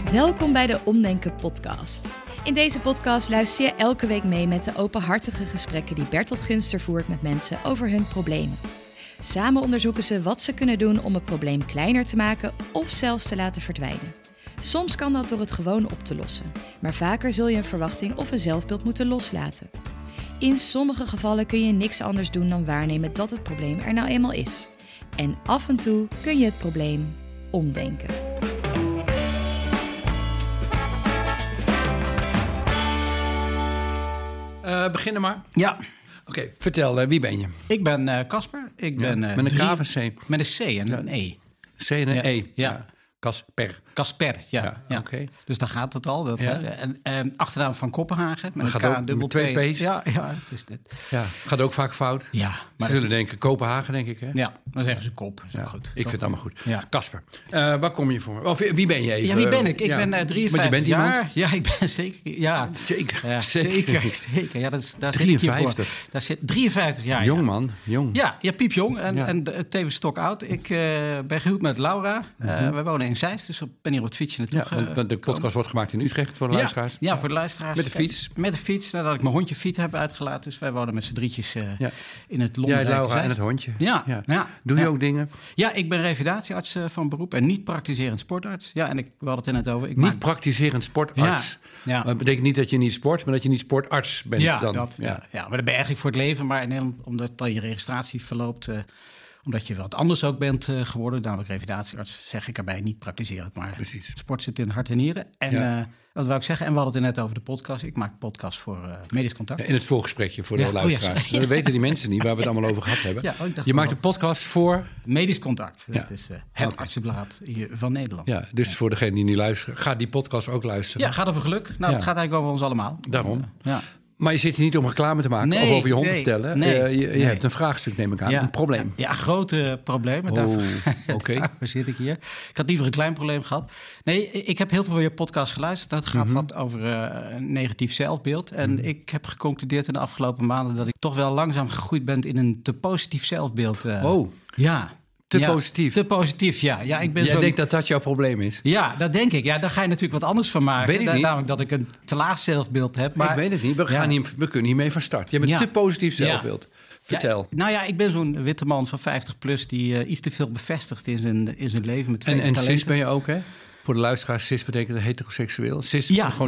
Welkom bij de Omdenken podcast. In deze podcast luister je elke week mee met de openhartige gesprekken die Bertolt Gunster voert met mensen over hun problemen. Samen onderzoeken ze wat ze kunnen doen om het probleem kleiner te maken of zelfs te laten verdwijnen. Soms kan dat door het gewoon op te lossen, maar vaker zul je een verwachting of een zelfbeeld moeten loslaten. In sommige gevallen kun je niks anders doen dan waarnemen dat het probleem er nou eenmaal is. En af en toe kun je het probleem omdenken. Beginnen maar. Ja. Oké, vertel, wie ben je? Ik ben Casper. Ik ben met een K of een C? Met een C en een E. C en een E. Ja. Casper. Casper, ja. Oké. Dus daar gaat het al. En achternaam van Kopenhagen. Met dat een gaat K, ook met twee P's. Ja, het is dit. Ja, gaat ook vaak fout. Ja. Ze zullen denken Kopenhagen, denk ik, hè? Ja, dan zeggen ze kop. Is ja, goed. Ik vind het allemaal goed. Ja. Casper, waar kom je voor? Of wie ben je even? Ja, wie ben ik? Ik ben 53 Want je bent jaar. Iemand? Ja, ik ben zeker. Ja. Zeker. Ja, zeker. Ja, daar 53. Daar zit 53 jaar. Jong man, jong. Ja, piepjong en tevens stokoud. Ik ben gehuwd met Laura. Wij wonen in Zeist, dus ik ben hier op het fietsje naartoe. Ja, want de podcast wordt gemaakt in Utrecht voor de luisteraars. Ja, voor de luisteraars. Met de fiets. Met de fiets, nadat ik mijn hondje Fiet heb uitgelaten. Dus wij wonen met z'n drietjes in het Londen. Jij, Laura en het hondje. Ja. Doe je ook dingen? Ja, ik ben revalidatiearts van beroep en niet praktiserend sportarts. Ja, en we hadden het er net over. Niet praktiserend sportarts. Ja. Dat betekent niet dat je niet sport, maar dat je niet sportarts bent. Ja, dan. maar dat ben je eigenlijk voor het leven. Maar in Nederland, omdat dan je registratie verloopt, omdat je wat anders ook bent geworden, namelijk revalidatiearts, zeg ik erbij niet praktiserend. Maar precies. Sport zit in het hart en nieren. En wat wou ik zeggen? En we hadden het er net over de podcast. Ik maak podcast voor Medisch Contact. Ja, in het voorgesprekje voor de luisteraars. Dat weten die mensen niet waar we het allemaal over gehad hebben. Je maakt een podcast voor Medisch Contact. Dat is het artsenblad van Nederland. Ja, dus voor degene die niet luisteren, ga die podcast ook luisteren. Ja, gaat over geluk. Nou, het gaat eigenlijk over ons allemaal. Daarom. Maar je zit hier niet om reclame te maken of over je hond te vertellen. Je hebt een vraagstuk, neem ik aan. Een probleem. Ja, grote problemen. Daarvoor zit ik hier. Ik had liever een klein probleem gehad. Nee, ik heb heel veel van je podcast geluisterd. Dat gaat wat over een negatief zelfbeeld. En ik heb geconcludeerd in de afgelopen maanden dat ik toch wel langzaam gegroeid ben in een te positief zelfbeeld. Ja. Te positief? Te positief, ja. Jij denkt dat dat jouw probleem is? Ja, dat denk ik. Ja, daar ga je natuurlijk wat anders van maken. Weet ik niet. Namelijk dat ik een te laag zelfbeeld heb. Maar ik weet het niet. We kunnen hiermee van start. Je hebt een te positief zelfbeeld. Vertel. Ik ben zo'n witte man van 50 plus die iets te veel bevestigt in zijn leven. Met vele talenten. cis ben je ook, hè? Voor de luisteraars, cis betekent heteroseksueel. Cis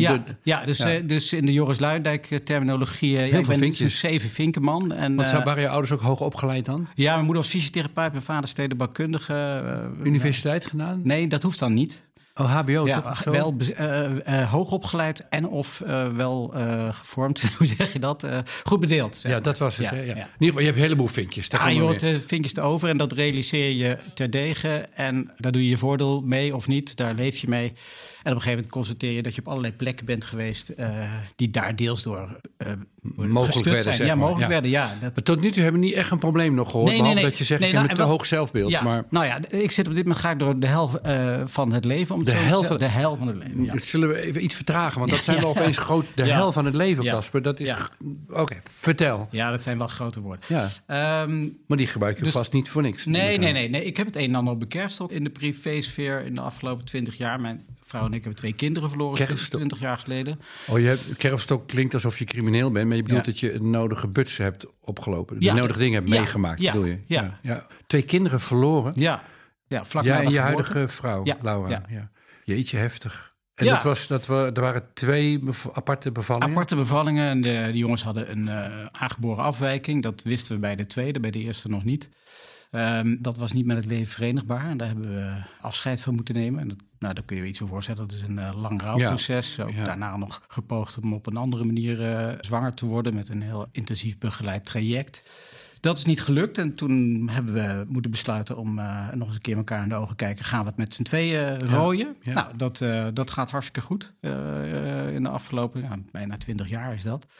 dus in de Joris Luijendijk terminologie. Ik ben een 7 vinkenman. Waren je ouders ook hoog opgeleid dan? Ja, mijn moeder was fysiotherapeut, mijn vader stedenbouwkundige. Universiteit gedaan? Nee, dat hoeft dan niet. Oh, HBO toch? Zo? Wel hoog opgeleid en of wel gevormd. Hoe zeg je dat? Goed bedeeld. Ja, dat was het. In ieder geval, je hebt een heleboel vinkjes. Je hoort vinkjes erover en dat realiseer je terdege. En daar doe je je voordeel mee of niet. Daar leef je mee. En op een gegeven moment constateer je dat je op allerlei plekken bent geweest die daar deels door mogelijk werden. Zijn. Mogelijk werden. Maar tot nu toe hebben we niet echt een probleem nog gehoord. Behalve dat je zegt, ik heb een te hoog zelfbeeld. Ja, maar... ik zit op dit moment ga ik door de hel van het leven. De hel van het leven, ja. Zullen we even iets vertragen? Want dat zijn wel opeens groot... De hel van het leven, Casper. Dat is... Oké, vertel. Ja, dat zijn wel grote woorden. Ja. Maar die gebruik je vast niet voor niks. Nee. Ik heb het een en ander bekerfd in de privésfeer in de afgelopen 20 jaar. Mijn vrouw en ik hebben 2 kinderen verloren 20 jaar geleden. Kerfstok klinkt alsof je crimineel bent, maar je bedoelt dat je een nodige butsen hebt opgelopen. Die nodige dingen hebt meegemaakt, bedoel je? Ja. 2 kinderen verloren? Ja, vlak na de en je geboorte. huidige vrouw, Laura. Ja. Jeetje, heftig. En er waren 2 aparte bevallingen? Aparte bevallingen. En de jongens hadden een aangeboren afwijking. Dat wisten we bij de tweede, bij de eerste nog niet. Dat was niet met het leven verenigbaar. En daar hebben we afscheid van moeten nemen. En daar kun je je iets voor voorstellen. Dat is een lang rouwproces. Ook daarna nog gepoogd om op een andere manier zwanger te worden... met een heel intensief begeleid traject. Dat is niet gelukt. En toen hebben we moeten besluiten om nog eens een keer elkaar in de ogen kijken. Gaan we het met z'n tweeën rooien? Ja. Nou, dat gaat hartstikke goed. In de afgelopen bijna 20 jaar is dat.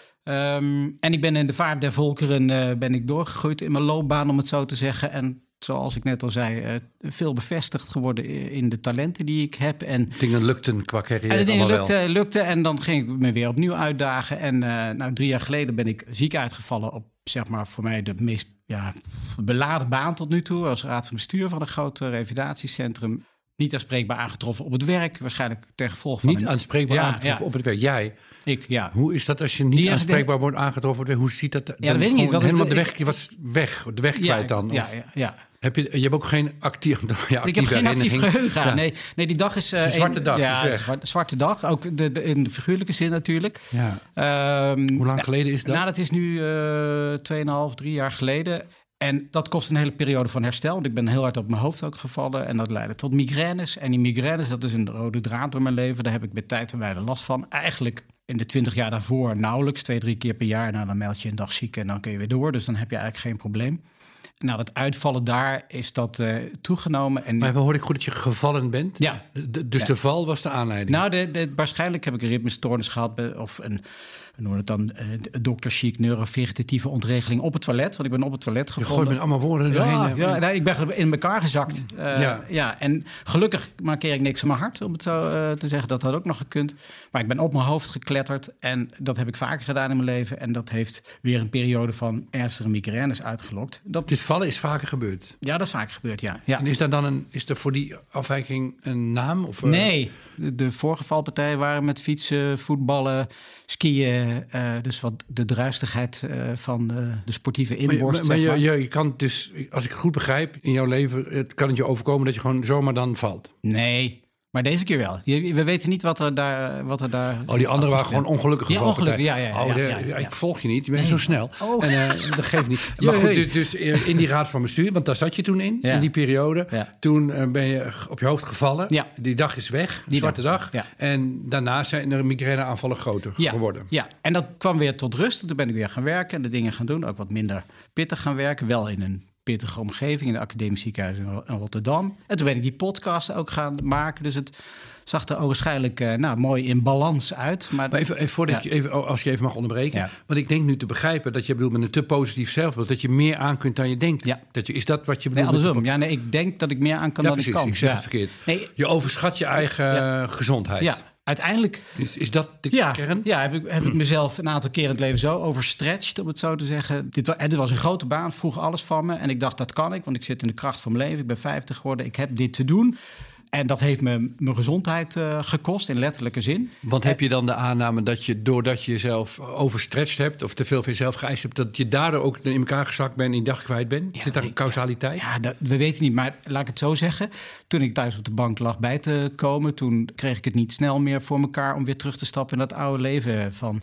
En ik ben in de vaart der volkeren ben ik doorgegroeid in mijn loopbaan, om het zo te zeggen. En zoals ik net al zei, veel bevestigd geworden in de talenten die ik heb. En dingen lukten qua carrière. En de dingen lukten en dan ging ik me weer opnieuw uitdagen. En 3 jaar geleden ben ik ziek uitgevallen op, zeg maar, voor mij de meest beladen baan tot nu toe. Als raad van bestuur van een groot revalidatiecentrum. Niet aanspreekbaar aangetroffen op het werk. Waarschijnlijk ten gevolge van... Niet aanspreekbaar aangetroffen op het werk. Jij? Ik, ja. Hoe is dat als je niet aanspreekbaar wordt aangetroffen op het werk? Hoe ziet dat? Ja, dat weet ik niet. Helemaal de weg, je was weg. De weg kwijt dan? Ja. Je hebt ook geen actief ik heb geen actief geheugen. Ja. Nee, die dag is... een zwarte dag. Ja, zwarte dag. Ook in de figuurlijke zin natuurlijk. Ja. Hoe lang geleden is dat? Nou, dat is nu 2,5, 3 jaar geleden. En dat kost een hele periode van herstel. Want ik ben heel hard op mijn hoofd ook gevallen. En dat leidde tot migraines. En die migraines, dat is een rode draad door mijn leven. Daar heb ik bij tijd en wijle last van. Eigenlijk in de 20 jaar daarvoor nauwelijks. 2-3 keer per jaar. Nou, dan meld je een dag ziek en dan kun je weer door. Dus dan heb je eigenlijk geen probleem. Nou, dat uitvallen daar is dat toegenomen. En maar hoor ik goed dat je gevallen bent? Ja. Dus de val was de aanleiding? Nou, waarschijnlijk heb ik een ritmestoornis gehad. Of we noemen het dan dokterchic neurovegetatieve ontregeling op het toilet. Want ik ben op het toilet gevonden. Je gooit met allemaal woorden doorheen. Ja, ik ben in elkaar gezakt. En gelukkig markeer ik niks aan mijn hart, om het zo te zeggen. Dat had ook nog gekund. Maar ik ben op mijn hoofd gekletterd. En dat heb ik vaker gedaan in mijn leven. En dat heeft weer een periode van ernstige migraines uitgelokt. Dit vallen is vaker gebeurd? Ja, dat is vaker gebeurd, ja. En is er voor die afwijking een naam? Of, Nee, de vorige valpartijen waren met fietsen, voetballen, skiën. Dus wat de druistigheid van de sportieve inborst. Maar je kan dus, als ik het goed begrijp, in jouw leven kan het je overkomen dat je gewoon zomaar dan valt? Nee. Maar deze keer wel. We weten niet wat er daar... Oh, die anderen waren gewoon ongelukkige gevallen. Ja. Ik volg je niet. Je bent zo snel. Oh. En dat geeft niet. Maar goed, dus in die raad van bestuur, want daar zat je toen in die periode. Ja. Toen ben je op je hoofd gevallen. Ja. Die dag is weg, die zwarte dag. Ja. En daarna zijn er migraineaanvallen groter geworden. Ja, en dat kwam weer tot rust. Toen ben ik weer gaan werken en de dingen gaan doen. Ook wat minder pittig gaan werken. Wel in een pittige omgeving in de Academisch Ziekenhuis in Rotterdam. En toen ben ik die podcast ook gaan maken. Dus het zag er waarschijnlijk mooi in balans uit. Maar even, als je even mag onderbreken. Ja. Want ik denk nu te begrijpen dat je bedoelt met een te positief zelfbeeld, dat je meer aan kunt dan je denkt. Ja. Is dat wat je bedoelt? Nee, andersom. Ik denk dat ik meer aan kan dan precies, ik kan. Ik zeg het verkeerd. Nee. Je overschat je eigen gezondheid. Ja. Uiteindelijk... Is dat de kern? Ja, heb ik mezelf een aantal keer in het leven zo overstretched, om het zo te zeggen. Dit was een grote baan, vroeg alles van me. En ik dacht, dat kan ik, want ik zit in de kracht van mijn leven. Ik ben 50 geworden, ik heb dit te doen. En dat heeft me mijn gezondheid gekost, in letterlijke zin. Want heb je dan de aanname dat je, doordat je jezelf overstretched hebt, of te veel van jezelf geëist hebt, dat je daardoor ook in elkaar gezakt bent en die dag kwijt bent? Zit daar een causaliteit? Ja, we weten niet, maar laat ik het zo zeggen. Toen ik thuis op de bank lag bij te komen, toen kreeg ik het niet snel meer voor elkaar om weer terug te stappen in dat oude leven van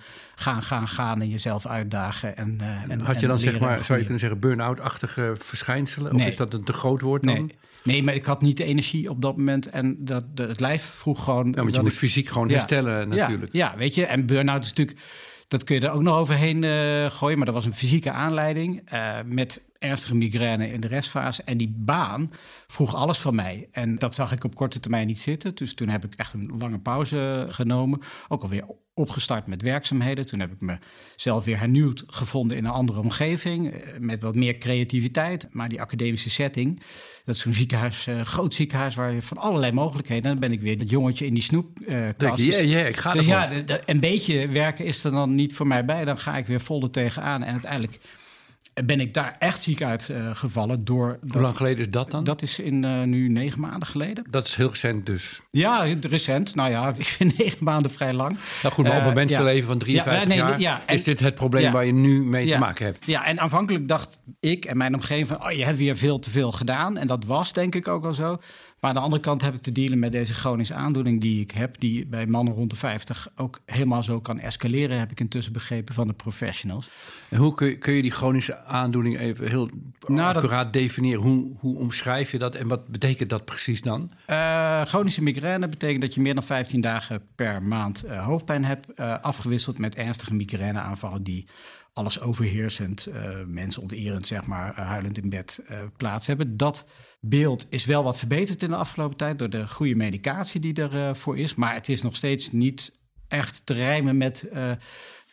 gaan en jezelf uitdagen. En had je dan, zeg maar, zou je kunnen zeggen, burn-out-achtige verschijnselen? Of is dat een te groot woord dan? Nee, maar ik had niet de energie op dat moment. En het lijf vroeg gewoon... Ja, want je moest fysiek gewoon herstellen natuurlijk. Ja, weet je. En burn-out is natuurlijk... Dat kun je er ook nog overheen gooien. Maar dat was een fysieke aanleiding. Met ernstige migraine in de restfase. En die baan vroeg alles van mij. En dat zag ik op korte termijn niet zitten. Dus toen heb ik echt een lange pauze genomen. Ook alweer opgestart met werkzaamheden. Toen heb ik mezelf weer hernieuwd gevonden in een andere omgeving. Met wat meer creativiteit. Maar die academische setting, dat is zo'n ziekenhuis, groot ziekenhuis waar je van allerlei mogelijkheden. En dan ben ik weer dat jongetje in die snoepkast. Ik ga dus een beetje werken is er dan niet voor mij bij. Dan ga ik weer vol tegenaan. En uiteindelijk ben ik daar echt ziek uit gevallen. Hoe lang geleden is dat dan? Dat is nu 9 maanden geleden. Dat is heel recent dus? Ja, recent. Nou ja, ik vind 9 maanden vrij lang. Nou goed, maar op een mensenleven van 53 jaar is dit het probleem waar je nu mee te maken hebt. Ja, en aanvankelijk dacht ik en mijn omgeving van, je hebt weer veel te veel gedaan. En dat was denk ik ook al zo. Maar aan de andere kant heb ik te dealen met deze chronische aandoening die ik heb, die bij mannen rond de 50 ook helemaal zo kan escaleren, heb ik intussen begrepen van de professionals. En hoe kun je die chronische aandoening even heel accuraat definiëren? Hoe omschrijf je dat en wat betekent dat precies dan? Chronische migraine betekent dat je meer dan 15 dagen per maand hoofdpijn hebt, afgewisseld met ernstige migraineaanvallen die alles overheersend, mensonterend, zeg maar, huilend in bed plaats hebben. Dat beeld is wel wat verbeterd in de afgelopen tijd door de goede medicatie die er voor is. Maar het is nog steeds niet echt te rijmen met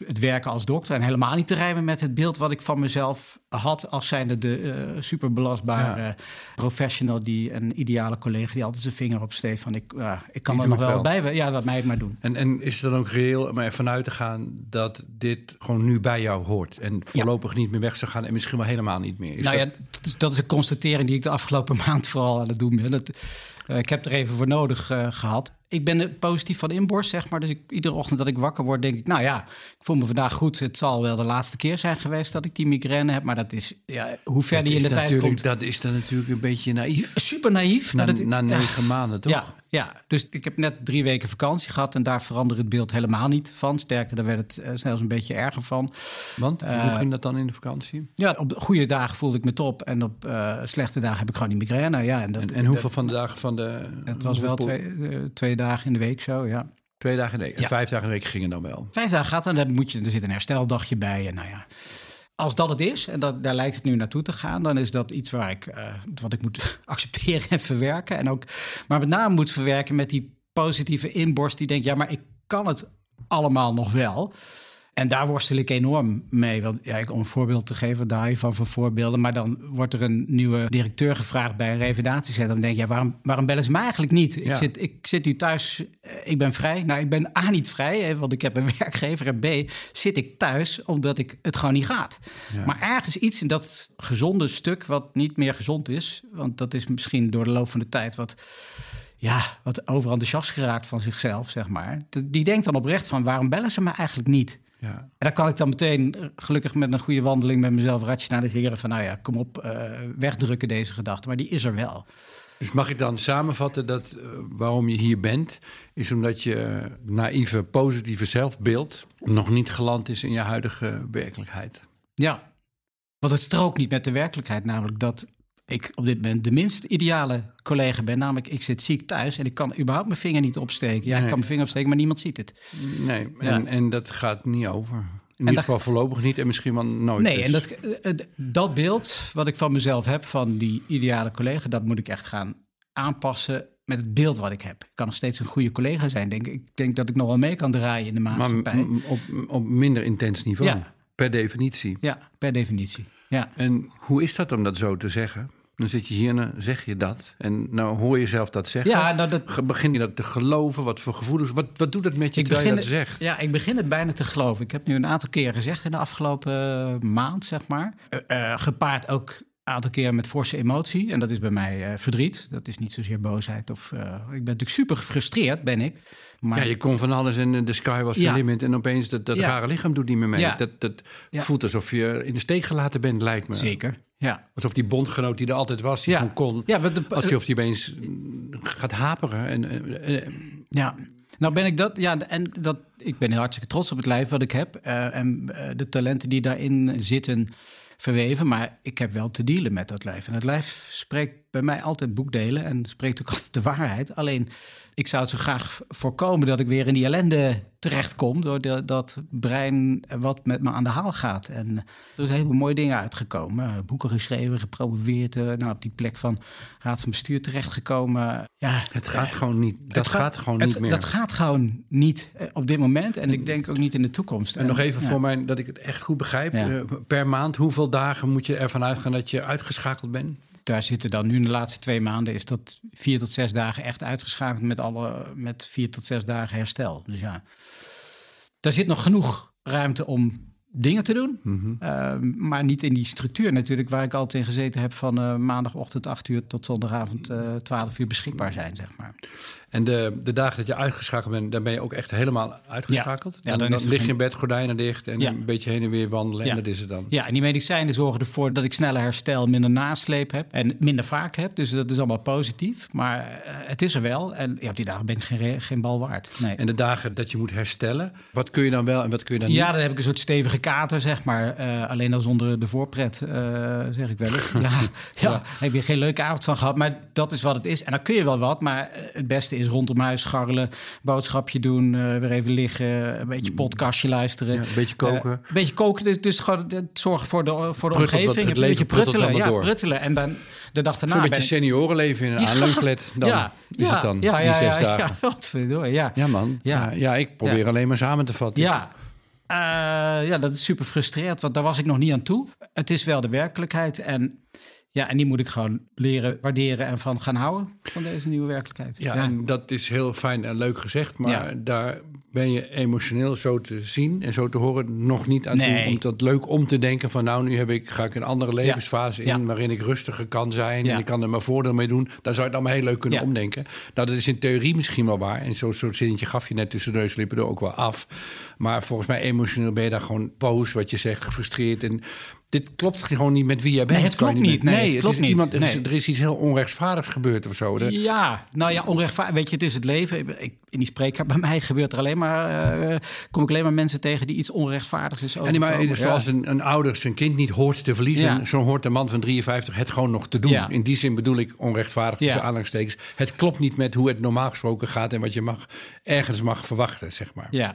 het werken als dokter. En helemaal niet te rijmen met het beeld wat ik van mezelf had als zijnde de superbelastbare professional, die een ideale collega die altijd zijn vinger opsteekt van ik kan er nog wel bij. Ja, laat mij het maar doen. En is het dan ook reëel om ervan uit te gaan dat dit gewoon nu bij jou hoort en voorlopig niet meer weg zou gaan en misschien wel helemaal niet meer? Dat is een constatering die ik de afgelopen maand vooral aan het doen ben. Ik heb er even voor nodig gehad. Ik ben positief van inborst, zeg maar. Dus iedere ochtend dat ik wakker word, denk ik, ik voel me vandaag goed. Het zal wel de laatste keer zijn geweest dat ik die migraine heb. Maar dat is, hoe ver die in de tijd komt. Dat is dan natuurlijk een beetje naïef. Super naïef. Na 9 maanden, toch? Ja, dus ik heb net 3 weken vakantie gehad en daar veranderde het beeld helemaal niet van. Sterker, daar werd het zelfs een beetje erger van. Want, hoe ging dat dan in de vakantie? Ja, op goede dagen voelde ik me top en op slechte dagen heb ik gewoon die migraine. Ja, en hoeveel van de dagen van de... Het was wel 2 dagen in de week zo, ja. 2 dagen in de week. En 5 dagen in de week gingen dan wel? 5 dagen gaat dan, er zit een hersteldagje bij en als dat het is, en daar lijkt het nu naartoe te gaan, dan is dat iets wat ik moet accepteren en verwerken. Maar met name moet verwerken met die positieve inborst die denkt, maar ik kan het allemaal nog wel. En daar worstel ik enorm mee. Want, om een voorbeeld te geven, daar je van voor voorbeelden. Maar dan wordt er een nieuwe directeur gevraagd bij een revalidatiecentrum. Dan denk je, waarom bellen ze me eigenlijk niet? Ja. Ik zit nu thuis, ik ben vrij. Nou, ik ben A, niet vrij, want ik heb een werkgever. En B, zit ik thuis omdat het gewoon niet gaat. Ja. Maar ergens iets in dat gezonde stuk wat niet meer gezond is. Want dat is misschien door de loop van de tijd wat overenthousiast geraakt van zichzelf, zeg maar. Die denkt dan oprecht van, waarom bellen ze me eigenlijk niet? Ja. En dan kan ik dan meteen gelukkig met een goede wandeling met mezelf rationaliseren van, kom op, wegdrukken deze gedachte. Maar die is er wel. Dus mag ik dan samenvatten dat waarom je hier bent, is omdat je naïeve, positieve zelfbeeld nog niet geland is in je huidige werkelijkheid? Ja, want het strookt niet met de werkelijkheid, namelijk dat ik op dit moment de minst ideale collega ben. Namelijk, ik zit ziek thuis en ik kan überhaupt mijn vinger niet opsteken. Ja, nee. Ik kan mijn vinger opsteken, maar niemand ziet het. Nee, en dat gaat niet over. In ieder geval voorlopig niet en misschien wel nooit. Nee, dus. En dat beeld wat ik van mezelf heb, van die ideale collega, dat moet ik echt gaan aanpassen met het beeld wat ik heb. Ik kan nog steeds een goede collega zijn, denk ik. Ik denk dat ik nog wel mee kan draaien in de maatschappij. Maar op minder intens niveau, per definitie. Ja, per definitie. Ja. En hoe is dat om dat zo te zeggen? Dan zit je hier en dan zeg je dat. En nou hoor je zelf dat zeggen. Ja, begin je dat te geloven? Wat voor gevoelens? Wat doet het met je terwijl je dat zegt? Ja, ik begin het bijna te geloven. Ik heb nu een aantal keren gezegd in de afgelopen maand, zeg maar. Gepaard ook een aantal keren met forse emotie. En dat is bij mij verdriet. Dat is niet zozeer boosheid. Ik ben natuurlijk super gefrustreerd, ben ik. Maar je kon van alles en de sky was the limit. En opeens dat rare lichaam doet niet meer mee. Ja. Dat voelt alsof je in de steek gelaten bent, lijkt me. Zeker, ja. Alsof die bondgenoot die er altijd was, die gewoon kon. Ja, alsof die opeens gaat haperen. Ja, nou ben ik dat. Ja, en ik ben hartstikke trots op het lijf wat ik heb. En de talenten die daarin zitten verweven. Maar ik heb wel te dealen met dat lijf. En het lijf spreekt bij mij altijd boekdelen en spreekt ook altijd de waarheid. Alleen, ik zou het zo graag voorkomen dat ik weer in die ellende terechtkom door dat brein wat met me aan de haal gaat. En er zijn hele mooie dingen uitgekomen. Boeken geschreven, gepromoveerd, op die plek van raad van bestuur terechtgekomen. Ja, het gaat gewoon niet. Dat gaat gewoon niet meer. Dat gaat gewoon niet op dit moment. En ik denk ook niet in de toekomst. En nog even voor mij, dat ik het echt goed begrijp. Ja. Per maand, hoeveel dagen moet je ervan uitgaan dat je uitgeschakeld bent? Daar zitten dan nu in de laatste 2 maanden... is dat 4 tot 6 dagen echt uitgeschakeld met 4 tot 6 dagen herstel. Dus ja, daar zit nog genoeg ruimte om dingen te doen. Mm-hmm. Maar niet in die structuur natuurlijk... waar ik altijd in gezeten heb van maandagochtend 8 uur... tot zondagavond 12 uur beschikbaar zijn, zeg maar. En de dagen dat je uitgeschakeld bent... dan ben je ook echt helemaal uitgeschakeld? Ja, dan lig je in bed, gordijnen dicht... en een beetje heen en weer wandelen en dat is het dan. Ja, en die medicijnen zorgen ervoor dat ik sneller herstel... minder nasleep heb en minder vaak heb. Dus dat is allemaal positief. Maar het is er wel. En op die dagen ben ik geen bal waard. Nee. En de dagen dat je moet herstellen... wat kun je dan wel en wat kun je dan niet? Ja, dan heb ik een soort stevige kater, zeg maar. Alleen dan zonder de voorpret, zeg ik wel eens. Ja, heb je geen leuke avond van gehad. Maar dat is wat het is. En dan kun je wel wat, maar het beste is rondom huis scharrelen, boodschapje doen, weer even liggen, een beetje podcastje luisteren. Ja, een beetje koken. Een beetje koken, dus gewoon zorgen voor de omgeving. Het leven pruttelen. Ja, pruttelen. En dan de dag daarna... Zo'n beetje seniorenleven in een aanleunflat. Dan is het dan, die 6 dagen. Ja, wat verdorie, ja. Ja, man. Ja, ik probeer alleen maar samen te vatten. Ja. dat is super frustrerend, want daar was ik nog niet aan toe. Het is wel de werkelijkheid en die moet ik gewoon leren waarderen en van gaan houden, van deze nieuwe werkelijkheid. Ja, en dat is heel fijn en leuk gezegd, maar daar ben je emotioneel zo te zien en zo te horen nog niet aan toe. Om dat leuk om te denken van nu ga ik een andere levensfase in waarin ik rustiger kan zijn en ik kan er mijn voordeel mee doen. Daar zou je het allemaal heel leuk kunnen omdenken. Nou, dat is in theorie misschien wel waar. En zo'n zinnetje gaf je net tussen neus en lippen er ook wel af. Maar volgens mij emotioneel ben je daar gewoon boos, wat je zegt, gefrustreerd. En dit klopt gewoon niet met wie jij bent. Nee, het klopt niet. Nee, het klopt niet. Er is iets heel onrechtvaardigs gebeurd of zo. Onrechtvaardig. Weet je, het is het leven. In die spreekkamer bij mij gebeurt er alleen maar... kom ik alleen maar mensen tegen die iets onrechtvaardigs is overkomen. Zoals een ouder zijn kind niet hoort te verliezen... zo hoort een man van 53 het gewoon nog te doen. Ja. In die zin bedoel ik onrechtvaardig tussen aanhalingstekens. Het klopt niet met hoe het normaal gesproken gaat... en wat je ergens mag verwachten, zeg maar. Ja,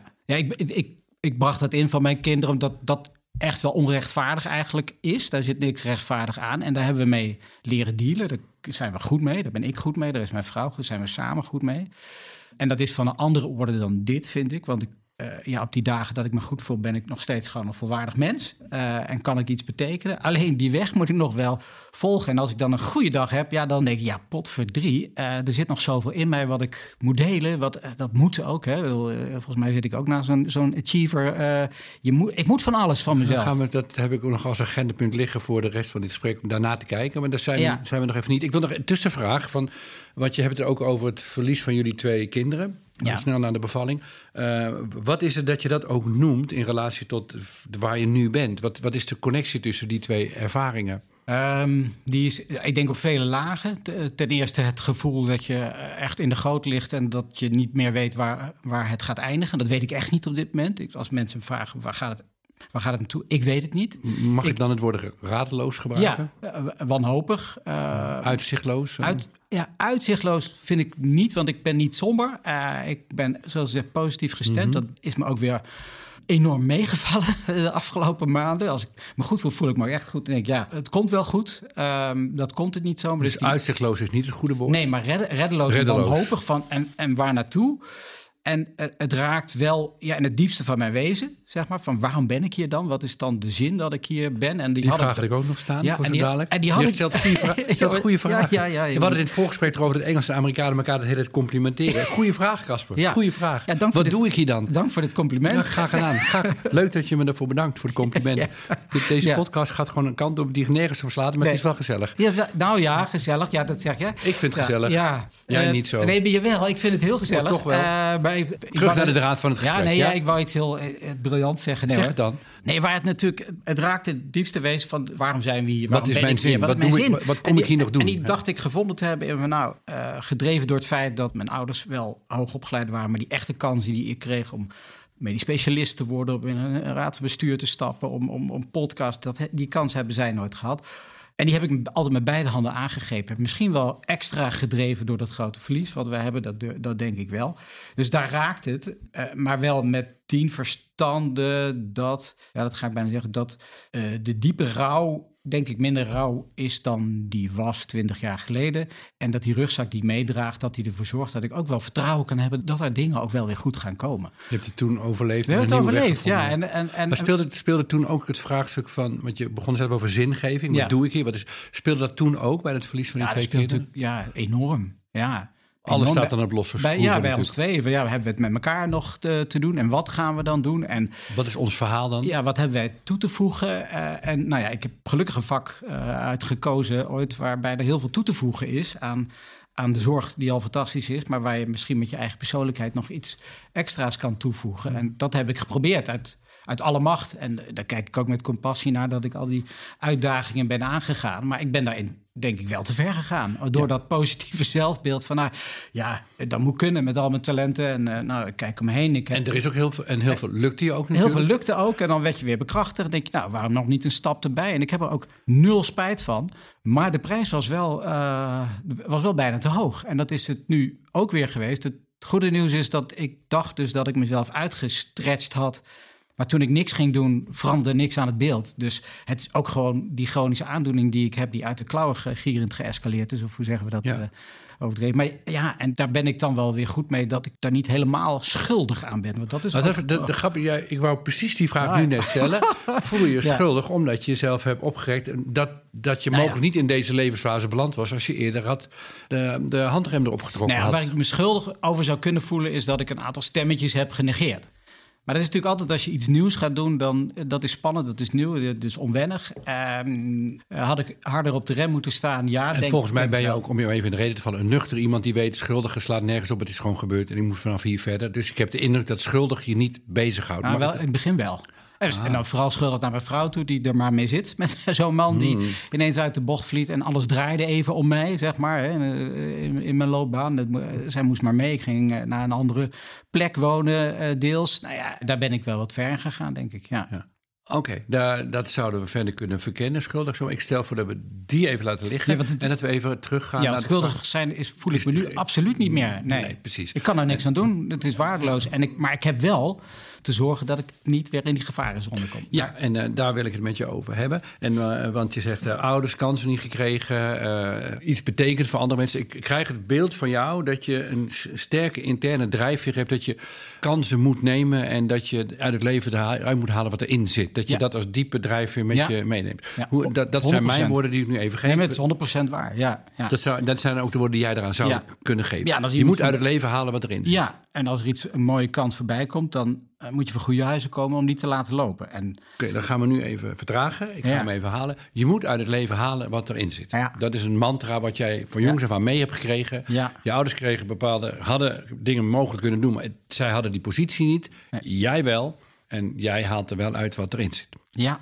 ik bracht het in van mijn kinderen... omdat dat echt wel onrechtvaardig eigenlijk is. Daar zit niks rechtvaardig aan. En daar hebben we mee leren dealen. Daar zijn we goed mee. Daar ben ik goed mee. Daar is mijn vrouw goed. Daar zijn we samen goed mee. En dat is van een andere orde dan dit, vind ik. Want op die dagen dat ik me goed voel... ben ik nog steeds gewoon een volwaardig mens. En kan ik iets betekenen. Alleen die weg moet ik nog wel volgen. En als ik dan een goede dag heb... dan denk ik, potverdrie. Er zit nog zoveel in mij wat ik moet delen. Dat moet ook. Hè. Volgens mij zit ik ook naar zo'n achiever. Ik moet van alles van mezelf. Dat heb ik ook nog als agendapunt liggen... voor de rest van dit gesprek om daarna te kijken. Maar daar zijn we nog even niet. Ik wil nog een tussenvraag van... want je hebt het ook over het verlies van jullie 2 kinderen... snel na de bevalling. Wat is het dat je dat ook noemt in relatie tot waar je nu bent? Wat is de connectie tussen die 2 ervaringen? Die is, ik denk, op vele lagen. Ten eerste het gevoel dat je echt in de goot ligt... en dat je niet meer weet waar het gaat eindigen. Dat weet ik echt niet op dit moment. Als mensen me vragen, waar gaat het naartoe? Ik weet het niet. Mag ik dan het woord radeloos gebruiken? Ja, wanhopig. Uitzichtloos? Uitzichtloos vind ik niet, want ik ben niet somber. Ik ben, zoals je zegt, positief gestemd. Mm-hmm. Dat is me ook weer enorm meegevallen de afgelopen maanden. Als ik me goed voel, voel ik me echt goed. En denk het komt wel goed. Dat komt het niet zo. Dus uitzichtloos is niet het goede woord? Nee, maar reddeloos. En wanhopig van en waar naartoe... En het raakt wel in het diepste van mijn wezen, zeg maar. Van waarom ben ik hier dan? Wat is dan de zin dat ik hier ben? En die vraag had ik ook nog staan voor zo dadelijk. En die stelt een goede vraag. We hadden in het voorgesprek erover dat Engelse en Amerikanen elkaar de hele tijd complimenteren. Goeie vraag, Casper. Ja. Goeie vraag. Ja, wat doe ik hier dan? Dank voor dit compliment. Ja, graag gedaan. Leuk dat je me ervoor bedankt voor het compliment. Deze podcast gaat gewoon een kant op die nergens verslaat, maar het is wel gezellig. Gezellig. Ja, dat zeg je. Ik vind het gezellig. Jij niet zo. Nee, jawel. Ik vind het heel gezellig. Toch wel. Terug naar de draad van het gesprek. Ik wou iets heel briljants zeggen. Zeg het dan. Nee, waar het raakt het diepste wezen van waarom zijn we hier? Wat is mijn zin? Wat kom ik hier nog doen? En die dacht ik gevonden te hebben. Gedreven door het feit dat mijn ouders wel hoogopgeleid waren, maar die echte kans die ik kreeg om medisch specialist te worden, om in een raad van bestuur te stappen, om podcast, die kans hebben zij nooit gehad. En die heb ik altijd met beide handen aangegrepen. Misschien wel extra gedreven door dat grote verlies wat wij hebben, dat denk ik wel. Dus daar raakt het, maar wel met 10 verstanden dat ga ik bijna zeggen, dat de diepe rouw, denk ik, minder rauw is dan die was 20 jaar geleden. En dat die rugzak die ik meedraagt, dat die ervoor zorgt dat ik ook wel vertrouwen kan hebben dat er dingen ook wel weer goed gaan komen. Je hebt het toen overleefd. We hebben het overleefd, ja. Maar speelde toen ook het vraagstuk van, want je begon zelf over zingeving. Wat doe ik hier? Speelde dat toen ook bij het verlies van die 2 kinderen? Ja, enorm. Ja. Alles staat dan op losse schroeven. Bij ons 2. Hebben we het met elkaar nog te doen? En wat gaan we dan doen? En wat is ons verhaal dan? Ja, wat hebben wij toe te voegen? Ik heb gelukkig een vak uitgekozen ooit waarbij er heel veel toe te voegen is aan de zorg die al fantastisch is, maar waar je misschien met je eigen persoonlijkheid nog iets extra's kan toevoegen. En dat heb ik geprobeerd uit alle macht. En daar kijk ik ook met compassie naar dat ik al die uitdagingen ben aangegaan. Maar ik ben daarin, denk ik, wel te ver gegaan. Door dat positieve zelfbeeld van, dat moet kunnen met al mijn talenten. En ik kijk om me heen. En er is ook heel veel lukte je ook natuurlijk. Heel veel lukte ook. En dan werd je weer bekrachtigd. Dan denk je, waarom nog niet een stap erbij? En ik heb er ook 0 spijt van. Maar de prijs was wel bijna te hoog. En dat is het nu ook weer geweest. Het goede nieuws is dat ik dacht dus dat ik mezelf uitgestretched had Maar toen ik niks ging doen, veranderde niks aan het beeld. Dus het is ook gewoon die chronische aandoening die ik heb, die uit de klauwen gierend geëscaleerd is. Of hoe zeggen we dat overdreven? Maar ja, en daar ben ik dan wel weer goed mee dat ik daar niet helemaal schuldig aan ben. Want dat is de grap, ik wou precies die vraag nu net stellen. Voel je schuldig omdat je jezelf hebt opgerekt dat je mogelijk niet in deze levensfase beland was als je eerder had de handrem erop getrokken had? Waar ik me schuldig over zou kunnen voelen is dat ik een aantal stemmetjes heb genegeerd. Maar dat is natuurlijk altijd als je iets nieuws gaat doen, dan dat is spannend, dat is nieuw, dat is onwennig. Had ik harder op de rem moeten staan? Ja. En volgens mij ben je ook, om je even in de reden te vallen, een nuchter iemand die weet, schuldig slaat nergens op, het is gewoon gebeurd en ik moet vanaf hier verder. Dus ik heb de indruk dat schuldig je niet bezighoudt. Nou, wel, in het begin wel. En dan vooral schuldig naar mijn vrouw toe, die er maar mee zit. Met zo'n man die ineens uit de bocht vliet en alles draaide even om mij, zeg maar, in mijn loopbaan. Zij moest maar mee. Ik ging naar een andere plek wonen, deels. Nou ja, daar ben ik wel wat ver in gegaan, denk ik. Ja. Oké, dat zouden we verder kunnen verkennen, schuldig. Zo, ik stel voor dat we die even laten liggen en dat we even teruggaan naar schuldig zijn voel ik me nu absoluut niet meer. Nee, precies. Ik kan er niks aan doen. Het is waardeloos. Maar ik heb wel te zorgen dat ik niet weer in die gevarenzone kom. Ja, en daar wil ik het met je over hebben. En, want je zegt, ouders kansen niet gekregen, iets betekent voor andere mensen. Ik krijg het beeld van jou dat je een sterke interne drijfveer hebt, dat je kansen moet nemen en dat je uit het leven eruit moet halen wat erin zit. Dat je dat als diepe drijfveer met je meeneemt. Ja, dat zijn mijn woorden die ik nu even geef. Nee, het is 100% waar, ja. Dat zijn ook de woorden die jij eraan zou kunnen geven. Ja, je moet uit het leven halen wat erin zit. Ja, en als er een mooie kans voorbij komt, dan moet je van goede huizen komen om niet te laten lopen. Oké, dan gaan we nu even vertragen. Ik ga hem even halen. Je moet uit het leven halen wat erin zit. Ja. Dat is een mantra wat jij van jongs af aan mee hebt gekregen. Ja. Je ouders hadden dingen mogelijk kunnen doen, maar zij hadden die positie niet. Nee. Jij wel. En jij haalt er wel uit wat erin zit. Ja.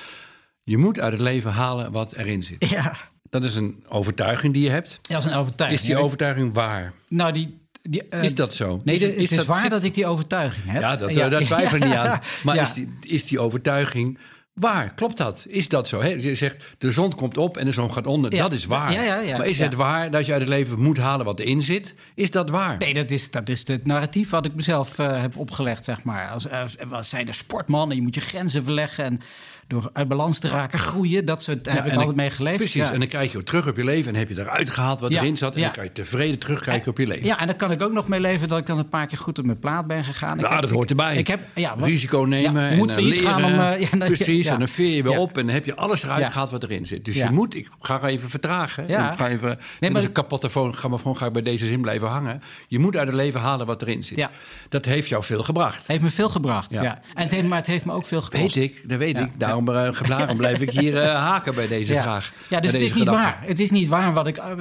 Je moet uit het leven halen wat erin zit. Ja. Dat is een overtuiging die je hebt. Ja, dat is een overtuiging. Is die overtuiging waar? Nou, is dat zo? Nee, het is waar dat ik die overtuiging heb. Ja, daar twijfel ik niet aan. Maar is die overtuiging waar? Klopt dat? Is dat zo? Je zegt, de zon komt op en de zon gaat onder. Ja. Dat is waar. Maar is het waar dat je uit het leven moet halen wat erin zit? Is dat waar? Nee, dat is het narratief wat ik mezelf heb opgelegd, zeg maar. Als zijn de sportmannen, je moet je grenzen verleggen en door uit balans te raken groeien. Dat heb ik altijd mee geleefd. Precies, en dan kijk je terug op je leven en heb je eruit gehaald wat erin zat. En dan kan je tevreden terugkijken op je leven. Ja, en dan kan ik ook nog mee leven dat ik dan een paar keer goed op mijn plaat ben gegaan. Dat hoort erbij. Risico nemen en leren. Precies, en dan veer je weer op en dan heb je alles eruit gehaald wat erin zit. Dus je moet, ik ga even vertragen. Ik ga even, met een kapotte grammofoon ga ik bij deze zin blijven hangen. Je moet uit het leven halen wat erin zit. Ja. Dat heeft jou veel gebracht. Het heeft me veel gebracht, ja. En het heeft me ook veel gekost. Dat weet ik. Daarom blijf ik hier haken bij deze vraag. Ja, dus het is niet waar. Het is niet waar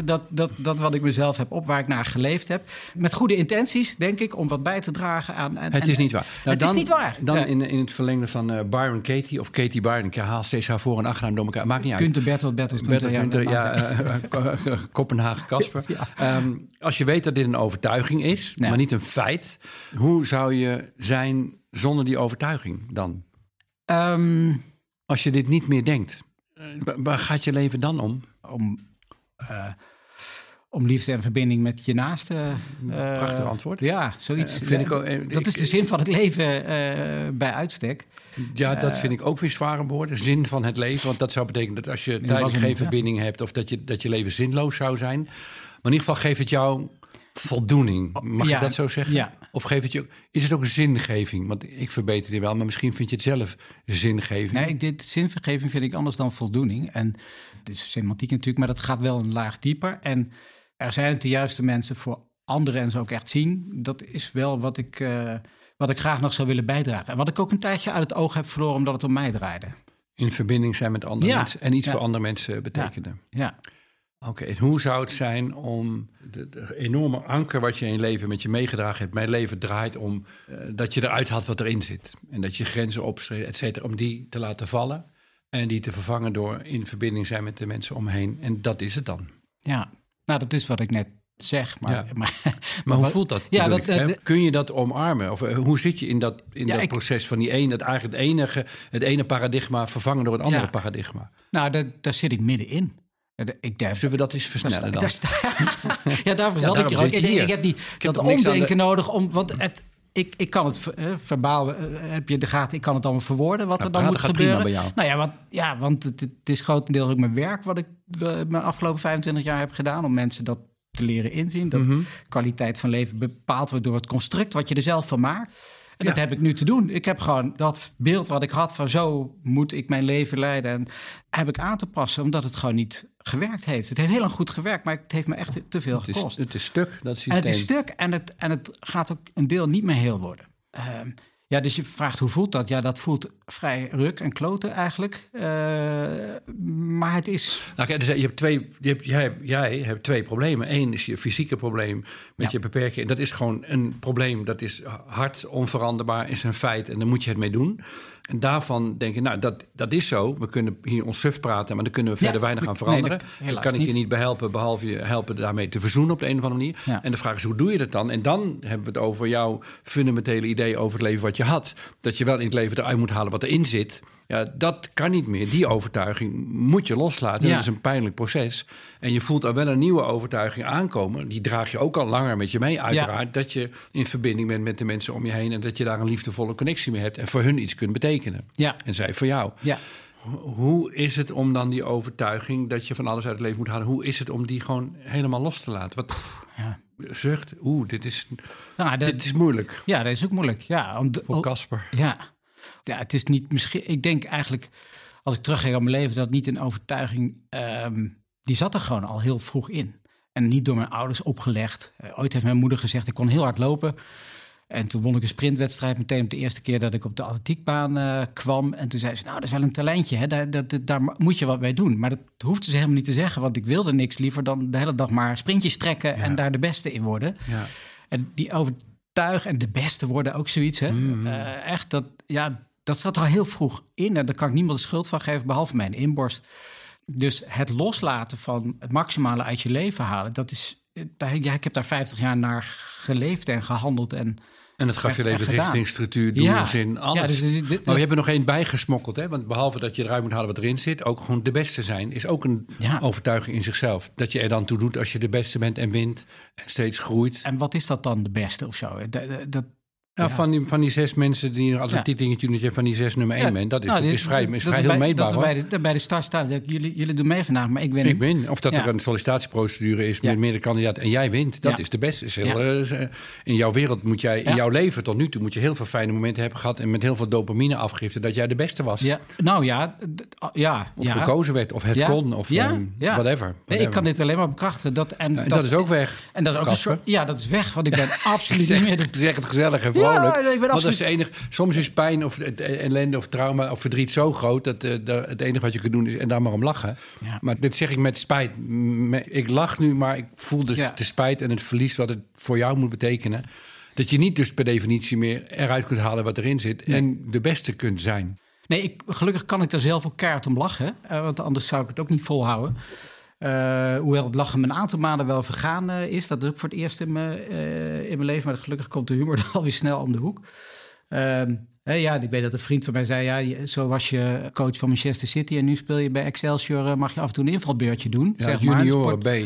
wat ik mezelf heb waar ik naar geleefd heb. Met goede intenties, denk ik, om wat bij te dragen aan. Het is niet waar. Het is niet waar. Dan in het verlengde van Byron Katie of Katie Byron. Ik haal steeds haar voor- en achternaam door elkaar. Maakt niet uit. Gunther, Kopenhagen, Kasper. Als je weet dat dit een overtuiging is, maar niet een feit. Hoe zou je zijn zonder die overtuiging dan? Als je dit niet meer denkt, waar gaat je leven dan om? Om liefde en verbinding met je naaste. Prachtig antwoord. Ja, zoiets. Dat is de zin van het leven bij uitstek. Ja, dat vind ik ook weer zware woorden. Zin van het leven. Want dat zou betekenen dat als je tijdelijk geen verbinding hebt, of dat je leven zinloos zou zijn. Maar in ieder geval geeft het jou voldoening. Mag je dat zo zeggen? Ja. Of is het ook een zingeving? Want ik verbeter die wel, maar misschien vind je het zelf zingeving. Nee, zingeving vind ik anders dan voldoening. En het is semantiek natuurlijk, maar dat gaat wel een laag dieper. En er zijn het de juiste mensen voor anderen en ze ook echt zien. Dat is wel wat ik graag nog zou willen bijdragen. En wat ik ook een tijdje uit het oog heb verloren, omdat het om mij draaide. In verbinding zijn met andere mensen en iets voor andere mensen betekende. Ja. Oké, en hoe zou het zijn om de enorme anker wat je in je leven met je meegedragen hebt, mijn leven draait om dat je eruit haalt wat erin zit. En dat je grenzen opstreedt, et cetera, om die te laten vallen en die te vervangen door in verbinding zijn met de mensen omheen. En dat is het dan. Ja, nou dat is wat ik net zeg. Maar hoe voelt dat? Ja, kun je dat omarmen? Of hoe zit je in dat proces van het ene paradigma vervangen door het andere paradigma? Nou, daar zit ik middenin. Zullen we dat eens versnellen dan? Daarvoor zat ik hier ook. Ik heb dat omdenken nodig. Want ik kan het verbaal, heb je de gaten, ik kan het allemaal verwoorden wat er dan moet gebeuren. Bij jou. Want het is grotendeels ook mijn werk wat ik mijn afgelopen 25 jaar heb gedaan om mensen dat te leren inzien. Dat kwaliteit van leven bepaald wordt door het construct wat je er zelf van maakt. En dat heb ik nu te doen. Ik heb gewoon dat beeld wat ik had van zo moet ik mijn leven leiden. En heb ik aan te passen, omdat het gewoon niet gewerkt heeft. Het heeft heel lang goed gewerkt, maar het heeft me echt te veel gekost. Het is stuk, dat systeem. En het is stuk en het gaat ook een deel niet meer heel worden. Dus je vraagt hoe voelt dat? Ja, dat voelt vrij ruk en kloten eigenlijk. Maar het is... Jij hebt twee problemen. Eén is je fysieke probleem met je beperking. En dat is gewoon een probleem. Dat is hard, onveranderbaar, is een feit. En daar moet je het mee doen. En daarvan denk je, dat is zo. We kunnen hier ons suf praten, maar dan kunnen we verder weinig aan veranderen. Daar kan ik je niet bij helpen, behalve je helpen daarmee te verzoenen op de een of andere manier. Ja. En de vraag is, hoe doe je dat dan? En dan hebben we het over jouw fundamentele idee over het leven wat je had. Dat je wel in het leven eruit moet halen wat erin zit. Ja, dat kan niet meer. Die overtuiging moet je loslaten. Ja. Dat is een pijnlijk proces. En je voelt al wel een nieuwe overtuiging aankomen. Die draag je ook al langer met je mee, uiteraard. Ja. Dat je in verbinding bent met de mensen om je heen en dat je daar een liefdevolle connectie mee hebt en voor hun iets kunt betekenen. Ja. En zij voor jou. Ja. Hoe is het om dan die overtuiging dat je van alles uit het leven moet halen? Hoe is het om die gewoon helemaal los te laten? Zucht, dit is moeilijk. Ja, dat is ook moeilijk. Ja, voor Casper. Ja, het is niet misschien. Ik denk eigenlijk, als ik terugkijk op mijn leven, dat niet een overtuiging. Die zat er gewoon al heel vroeg in. En niet door mijn ouders opgelegd. Ooit heeft mijn moeder gezegd, ik kon heel hard lopen. En toen won ik een sprintwedstrijd meteen op de eerste keer dat ik op de atletiekbaan kwam. En toen zei ze, dat is wel een talentje, hè? Daar moet je wat mee doen. Maar dat hoefde ze helemaal niet te zeggen, want ik wilde niks liever dan de hele dag maar sprintjes trekken en daar de beste in worden. Ja. En die overtuiging en de beste worden ook zoiets, hè? Echt, dat zat er al heel vroeg in. En daar kan ik niemand de schuld van geven, behalve mijn inborst. Dus het loslaten van het maximale uit je leven halen, dat is... ik heb daar 50 jaar naar geleefd en gehandeld. En het gaf je leven richting, structuur, doelzin, alles. Ja, maar we hebben nog één bijgesmokkeld. Hè? Want behalve dat je eruit moet halen wat erin zit, ook gewoon de beste zijn, is ook een overtuiging in zichzelf. Dat je er dan toe doet als je de beste bent en wint en steeds groeit. En wat is dat dan, de beste of zo? Van die 6 mensen die een atletiek dingetje doen, dat je van die 6 nummer 1 bent, dat is vrij heel meetbaar. Dat bij de start staat, jullie doen mee vandaag, maar ik win. Ik win. Of dat er een sollicitatieprocedure is met meerdere kandidaten en jij wint, dat is de beste. In jouw wereld moet jij, in jouw leven tot nu toe, moet je heel veel fijne momenten hebben gehad en met heel veel dopamine afgifte dat jij de beste was. Of gekozen werd, of het kon, of whatever. Nee, ik kan dit alleen maar bekrachten. Dat is ook weg. En dat is ook dat is weg, want ik ben absoluut niet meer... Zeg het gezellig en vrolijk. Want dat is soms is pijn of ellende of trauma of verdriet zo groot dat het enige wat je kunt doen is en daar maar om lachen. Ja. Maar dit zeg ik met spijt. Ik lach nu, maar ik voel dus de spijt en het verlies wat het voor jou moet betekenen. Dat je niet dus per definitie meer eruit kunt halen wat erin zit en de beste kunt zijn. Nee, gelukkig kan ik daar zelf ook keihard om lachen. Want anders zou ik het ook niet volhouden. Hoewel het lachen me een aantal maanden wel vergaan is. Dat is ook voor het eerst in mijn leven. Maar gelukkig komt de humor dan alweer snel om de hoek. Ik weet dat een vriend van mij zei... zo was je coach van Manchester City... en nu speel je bij Excelsior... mag je af en toe een invalbeurtje doen. Ja, zeg maar, junioren B.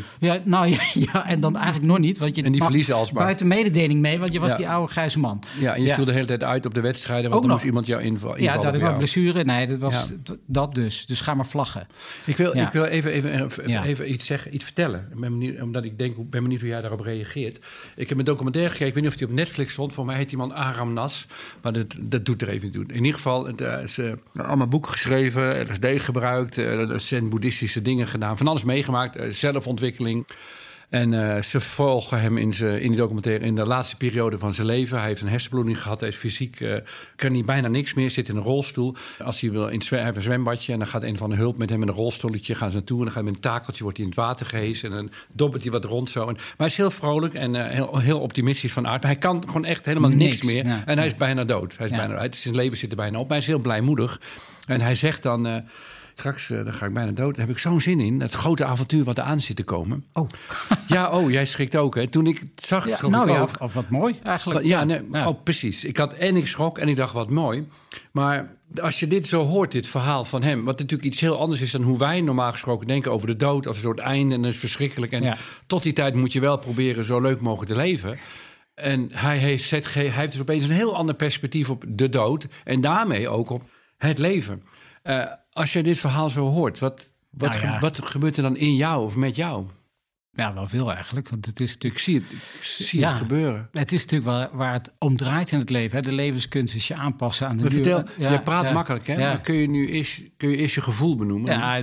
En dan eigenlijk nog niet. Want je en die verliezen alsmaar. Buiten mededeling mee, want je was die oude grijze man. Ja, en je viel de hele tijd uit op de wedstrijden... want dan moest iemand jou invallen. Ja, dat was blessure. Nee, dat was dat dus. Dus ga maar vlaggen. Ik wil even iets zeggen, iets vertellen. Omdat ik ben benieuwd hoe jij daarop reageert. Ik heb een documentaire gekeken. Ik weet niet of die op Netflix stond. Voor mij heet die man Aram Nas. Maar dat doet er even toe. In ieder geval, ze allemaal boeken geschreven, LSD gebruikt, zen-boeddhistische dingen gedaan, van alles meegemaakt, zelfontwikkeling. En ze volgen hem in die documentaire in de laatste periode van zijn leven. Hij heeft een hersenbloeding gehad, hij is fysiek, kan hij bijna niks meer, zit in een rolstoel. Als hij wil, hij heeft een zwembadje en dan gaat een van de hulp met hem in een rolstoeltje, gaan ze naartoe en dan gaat hij met een takeltje, wordt hij in het water gehesen en dan dobbert hij wat rond zo. Maar hij is heel vrolijk en heel optimistisch van aard. Maar hij kan gewoon echt helemaal niks meer en hij is bijna dood. Zijn leven zit er bijna op, maar hij is heel blijmoedig. En hij zegt dan... Straks dan ga ik bijna dood. Daar heb ik zo'n zin in. Het grote avontuur wat er aan zit te komen. Oh. Jij schrikt ook. Hè? Toen ik het zag, schrok ik ook. Of wat mooi eigenlijk. Precies. Ik schrok en ik dacht wat mooi. Maar als je dit zo hoort, dit verhaal van hem... wat natuurlijk iets heel anders is dan hoe wij normaal gesproken denken over de dood... als een soort einde en dat is verschrikkelijk. En tot die tijd moet je wel proberen zo leuk mogelijk te leven... En hij heeft dus opeens een heel ander perspectief op de dood. En daarmee ook op het leven. Als je dit verhaal zo hoort, wat gebeurt er dan in jou of met jou? Ja, wel veel eigenlijk. Want het is natuurlijk, ik zie het gebeuren. Het is natuurlijk waar het om draait in het leven. Hè? De levenskunst is je aanpassen aan de duur. Vertel, je praat makkelijk, hè? Maar kun je nu eerst je gevoel benoemen?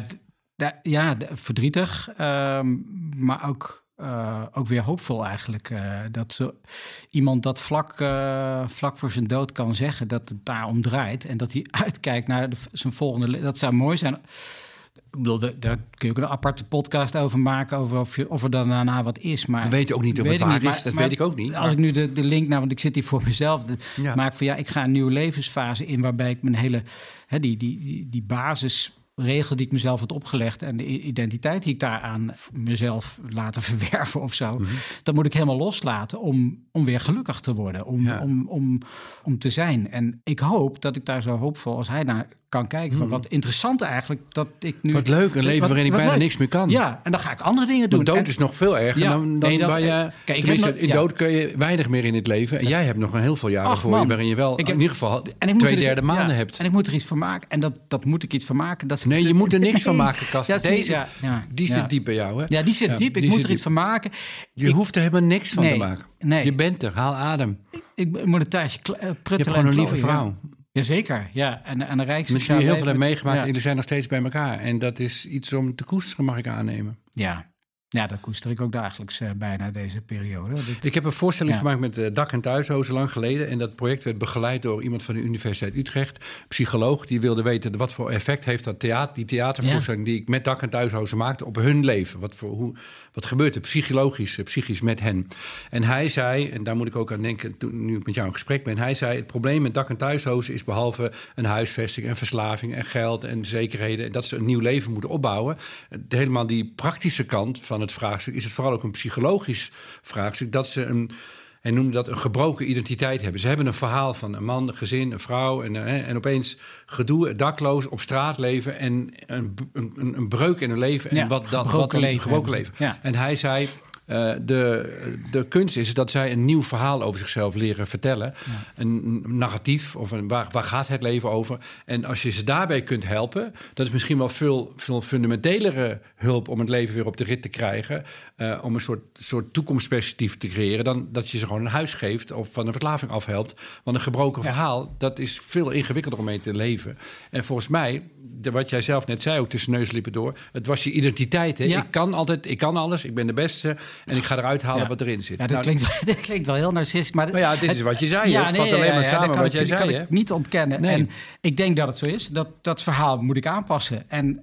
Verdrietig. Maar ook weer hoopvol eigenlijk. Dat iemand dat vlak voor zijn dood kan zeggen dat het daar om draait. En dat hij uitkijkt naar zijn volgende... Dat zou mooi zijn. Ik bedoel, daar kun je ook een aparte podcast over maken... over of er dan daarna wat is. Maar we weten ook niet of het waar is. Dat weet ik ook niet. Als ik nu de link naar... want ik zit hier voor mezelf... maak van ik ga een nieuwe levensfase in... waarbij ik mijn hele... die basisregel die ik mezelf had opgelegd... en de identiteit die ik daaraan mezelf laten verwerven of zo... dat moet ik helemaal loslaten om weer gelukkig te worden. Om te zijn. En ik hoop dat ik daar zo hoopvol als hij naar kan kijken... van wat interessant eigenlijk dat ik nu... Wat leuk, een leven waarin ik bijna niks meer kan. Ja, en dan ga ik andere dingen doen. De dood is nog veel erger dan waar je... In dood kun je weinig meer in het leven. En jij hebt nog een heel veel jaren voor je... waarin je wel in ieder geval 2/3 maanden hebt. En ik moet er iets van maken. En dat moet ik iets van maken. Je moet er niks van maken, Casper. Die zit diep bij jou, hè? Ja, die zit diep. Ik moet er iets van maken. Je hoeft er helemaal niks van te maken. Nee. Je bent er, haal adem. Ik moet een tijdje pruttelen. Je hebt gewoon een lieve vrouw. Jazeker, ja. En een rijk sociaal leven. Heel veel hebben meegemaakt en jullie zijn nog steeds bij elkaar. En dat is iets om te koesteren, mag ik aannemen. Ja, dat koester ik ook dagelijks bijna deze periode. Ik heb een voorstelling gemaakt met Dak en Thuishozen lang geleden. En dat project werd begeleid door iemand van de Universiteit Utrecht. Psycholoog, die wilde weten wat voor effect heeft dat die theatervoorstelling... die ik met Dak en Thuishozen maakte op hun leven. Wat gebeurt er psychisch met hen? En hij zei, en daar moet ik ook aan denken nu ik met jou in gesprek ben... hij zei, het probleem met Dak en Thuishozen is behalve een huisvesting en verslaving... en geld en zekerheden, dat ze een nieuw leven moeten opbouwen. Helemaal die praktische kant van het vraagstuk is het vooral ook een psychologisch vraagstuk... dat ze hij noemde dat een gebroken identiteit hebben. Ze hebben een verhaal van een man, een gezin, een vrouw... en opeens gedoe, dakloos, op straat leven... en een breuk in hun leven. En een gebroken leven. Ja. En hij zei... De kunst is dat zij een nieuw verhaal over zichzelf leren vertellen. Ja. Een narratief, of waar gaat het leven over? En als je ze daarbij kunt helpen... dat is misschien wel veel fundamentelere hulp... om het leven weer op de rit te krijgen... om een soort toekomstperspectief te creëren... dan dat je ze gewoon een huis geeft... of van een verslaving afhelpt. Want een gebroken verhaal, dat is veel ingewikkelder om mee te leven. En volgens mij, wat jij zelf net zei... ook tussen neuslippen door... het was je identiteit. Hè? Ja. Ik kan alles, ik ben de beste... en ik ga eruit halen wat erin zit. Ja, dat klinkt wel heel narcistisch. Maar dit is wat je zei. Het vat alleen maar samen wat jij zei. Dat kan ik niet ontkennen. Nee. En ik denk dat het zo is. Dat verhaal moet ik aanpassen. En,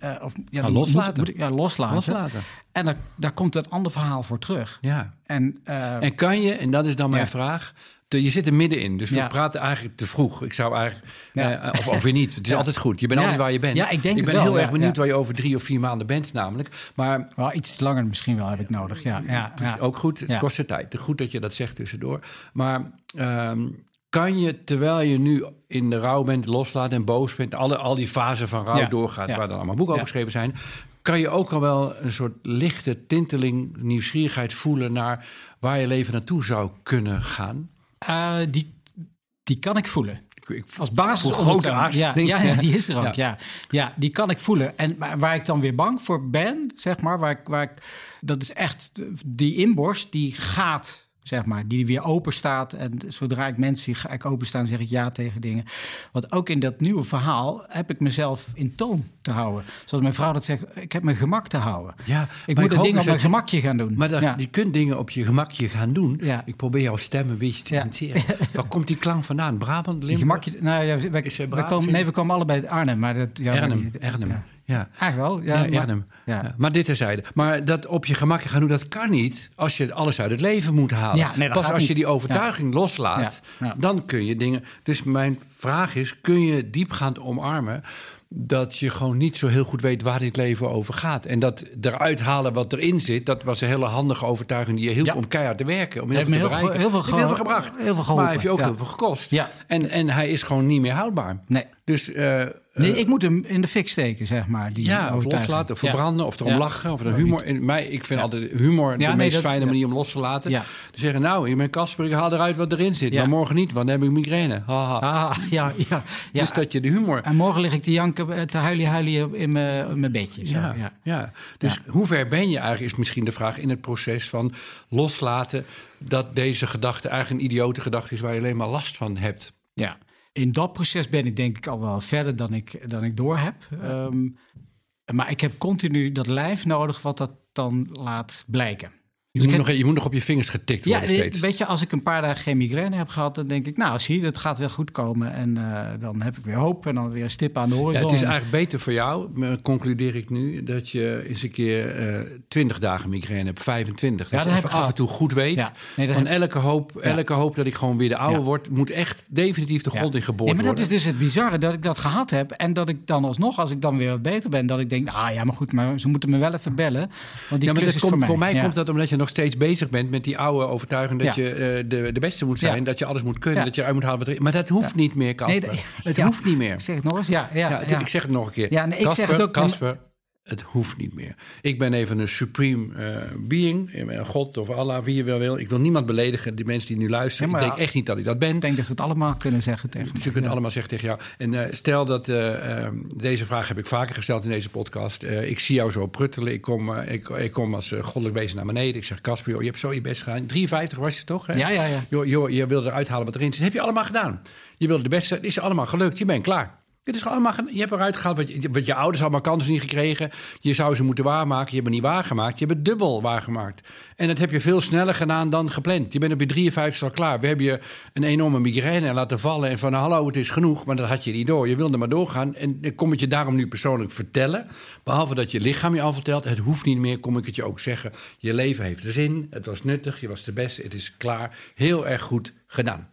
loslaten. En daar komt een ander verhaal voor terug. Ja. En kan je, en dat is dan mijn vraag... Je zit er middenin, dus we praten eigenlijk te vroeg. Ik zou eigenlijk, of weer niet. Het is altijd goed. Je bent altijd waar je bent. Ja, ik ben heel erg benieuwd waar je over 3 of 4 maanden bent namelijk. Maar iets langer misschien wel heb ik nodig. Dus ook goed, het kost de tijd. Goed dat je dat zegt tussendoor. Maar kan je, terwijl je nu in de rouw bent, loslaat en boos bent... al die fasen van rouw doorgaat, waar dan allemaal boeken over geschreven zijn... kan je ook al wel een soort lichte tinteling, nieuwsgierigheid voelen... naar waar je leven naartoe zou kunnen gaan? Die kan ik voelen. Als basis grote angst. Ja, die is er ook. Ja, die kan ik voelen. En waar ik dan weer bang voor ben, zeg maar, waar ik dat is echt die inborst die gaat, zeg maar, die weer open staat. En zodra ik mensen zie, ga ik openstaan, zeg ik ja tegen dingen. Want ook in dat nieuwe verhaal heb ik mezelf in toom te houden. Zoals mijn vrouw dat zegt, ik heb mijn gemak te houden. Ja, ik moet dingen op mijn gemakje gaan doen. Maar je kunt dingen op je gemakje gaan doen. Ja. Ik probeer jouw stem een beetje te imiteren. Waar komt die klank vandaan? Brabant, Limburg? We komen allebei uit Arnhem. Maar dat, Arnhem. Ja. Eigenlijk wel. Ja. Maar dit terzijde. Maar dat op je gemakje gaan doen, dat kan niet als je alles uit het leven moet halen. Pas als je die overtuiging loslaat, dan kun je dingen... Dus mijn vraag is, kun je diepgaand omarmen... dat je gewoon niet zo heel goed weet waar dit leven over gaat. En dat eruit halen wat erin zit... dat was een hele handige overtuiging die je hielp om keihard te werken. Om heel veel te bereiken. Heel veel gebracht. Heel veel geholpen. Maar heeft je ook heel veel gekost. Ja. En hij is gewoon niet meer houdbaar. Nee. Dus Nee, ik moet hem in de fik steken, zeg maar. Of loslaten, of verbranden, of erom lachen. Of er humor. Ik vind altijd humor de meest fijne manier om los te laten. Ja. Te zeggen, nou, ik ben Casper, ik haal eruit wat erin zit. Maar morgen niet, want dan heb ik migraine. Dus dat je de humor... En morgen lig ik te janken, te huilen in mijn bedje. Zo. Dus hoe ver ben je eigenlijk, is misschien de vraag... in het proces van loslaten... dat deze gedachte eigenlijk een idiote gedachte is... waar je alleen maar last van hebt. Ja. In dat proces ben ik denk ik al wel verder dan ik door heb. Maar ik heb continu dat lijf nodig wat dat dan laat blijken. Je moet nog op je vingers getikt worden steeds. Weet je, als ik een paar dagen geen migraine heb gehad... dan denk ik, nou zie je, dat gaat wel goed komen. En dan heb ik weer hoop en dan weer een stip aan de horizon. Ja, het is eigenlijk beter voor jou, concludeer ik nu... dat je eens een keer 20 dagen migraine hebt, 25. Dat je af en toe goed weet. Ja, van elke hoop dat ik gewoon weer de oude word... moet echt definitief de grond in geboord worden. Maar dat is dus het bizarre, dat ik dat gehad heb... en dat ik dan alsnog, als ik dan weer wat beter ben... dat ik denk, maar ze moeten me wel even bellen. Want die klus is voor mij. Komt dat omdat je nog steeds bezig bent met die oude overtuiging... dat je de beste moet zijn, dat je alles moet kunnen... dat je uit moet halen wat er... Maar dat hoeft niet meer, Casper. Het hoeft niet meer. Zeg het nog eens, Ik zeg het nog een keer. Ik zeg het ook... Casper, het hoeft niet meer. Ik ben even een supreme being. God of Allah, wie je wel wil. Ik wil niemand beledigen, die mensen die nu luisteren. Ik denk echt niet dat ik dat ben. Ik denk dat ze het allemaal kunnen zeggen tegen me. Ze kunnen allemaal zeggen tegen jou. En stel dat... deze vraag heb ik vaker gesteld in deze podcast. Ik zie jou zo pruttelen. Ik kom als goddelijk wezen naar beneden. Ik zeg, Casper, joh, je hebt zo je best gedaan. 53 was je toch? Hè? Ja. Joh, je wilde eruit halen wat erin zit. Dat heb je allemaal gedaan. Je wilde de beste. Het is allemaal gelukt. Je bent klaar. Het is allemaal, je hebt eruit gehaald wat je ouders allemaal kansen niet gekregen. Je zou ze moeten waarmaken. Je hebt het niet waargemaakt. Je hebt het dubbel waargemaakt. En dat heb je veel sneller gedaan dan gepland. Je bent op je 53 al klaar. We hebben je een enorme migraine laten vallen. En van hallo, het is genoeg. Maar dat had je niet door. Je wilde maar doorgaan. En ik kom het je daarom nu persoonlijk vertellen. Behalve dat je lichaam je al vertelt. Het hoeft niet meer, kom ik het je ook zeggen. Je leven heeft zin. Het was nuttig. Je was de beste. Het is klaar. Heel erg goed gedaan.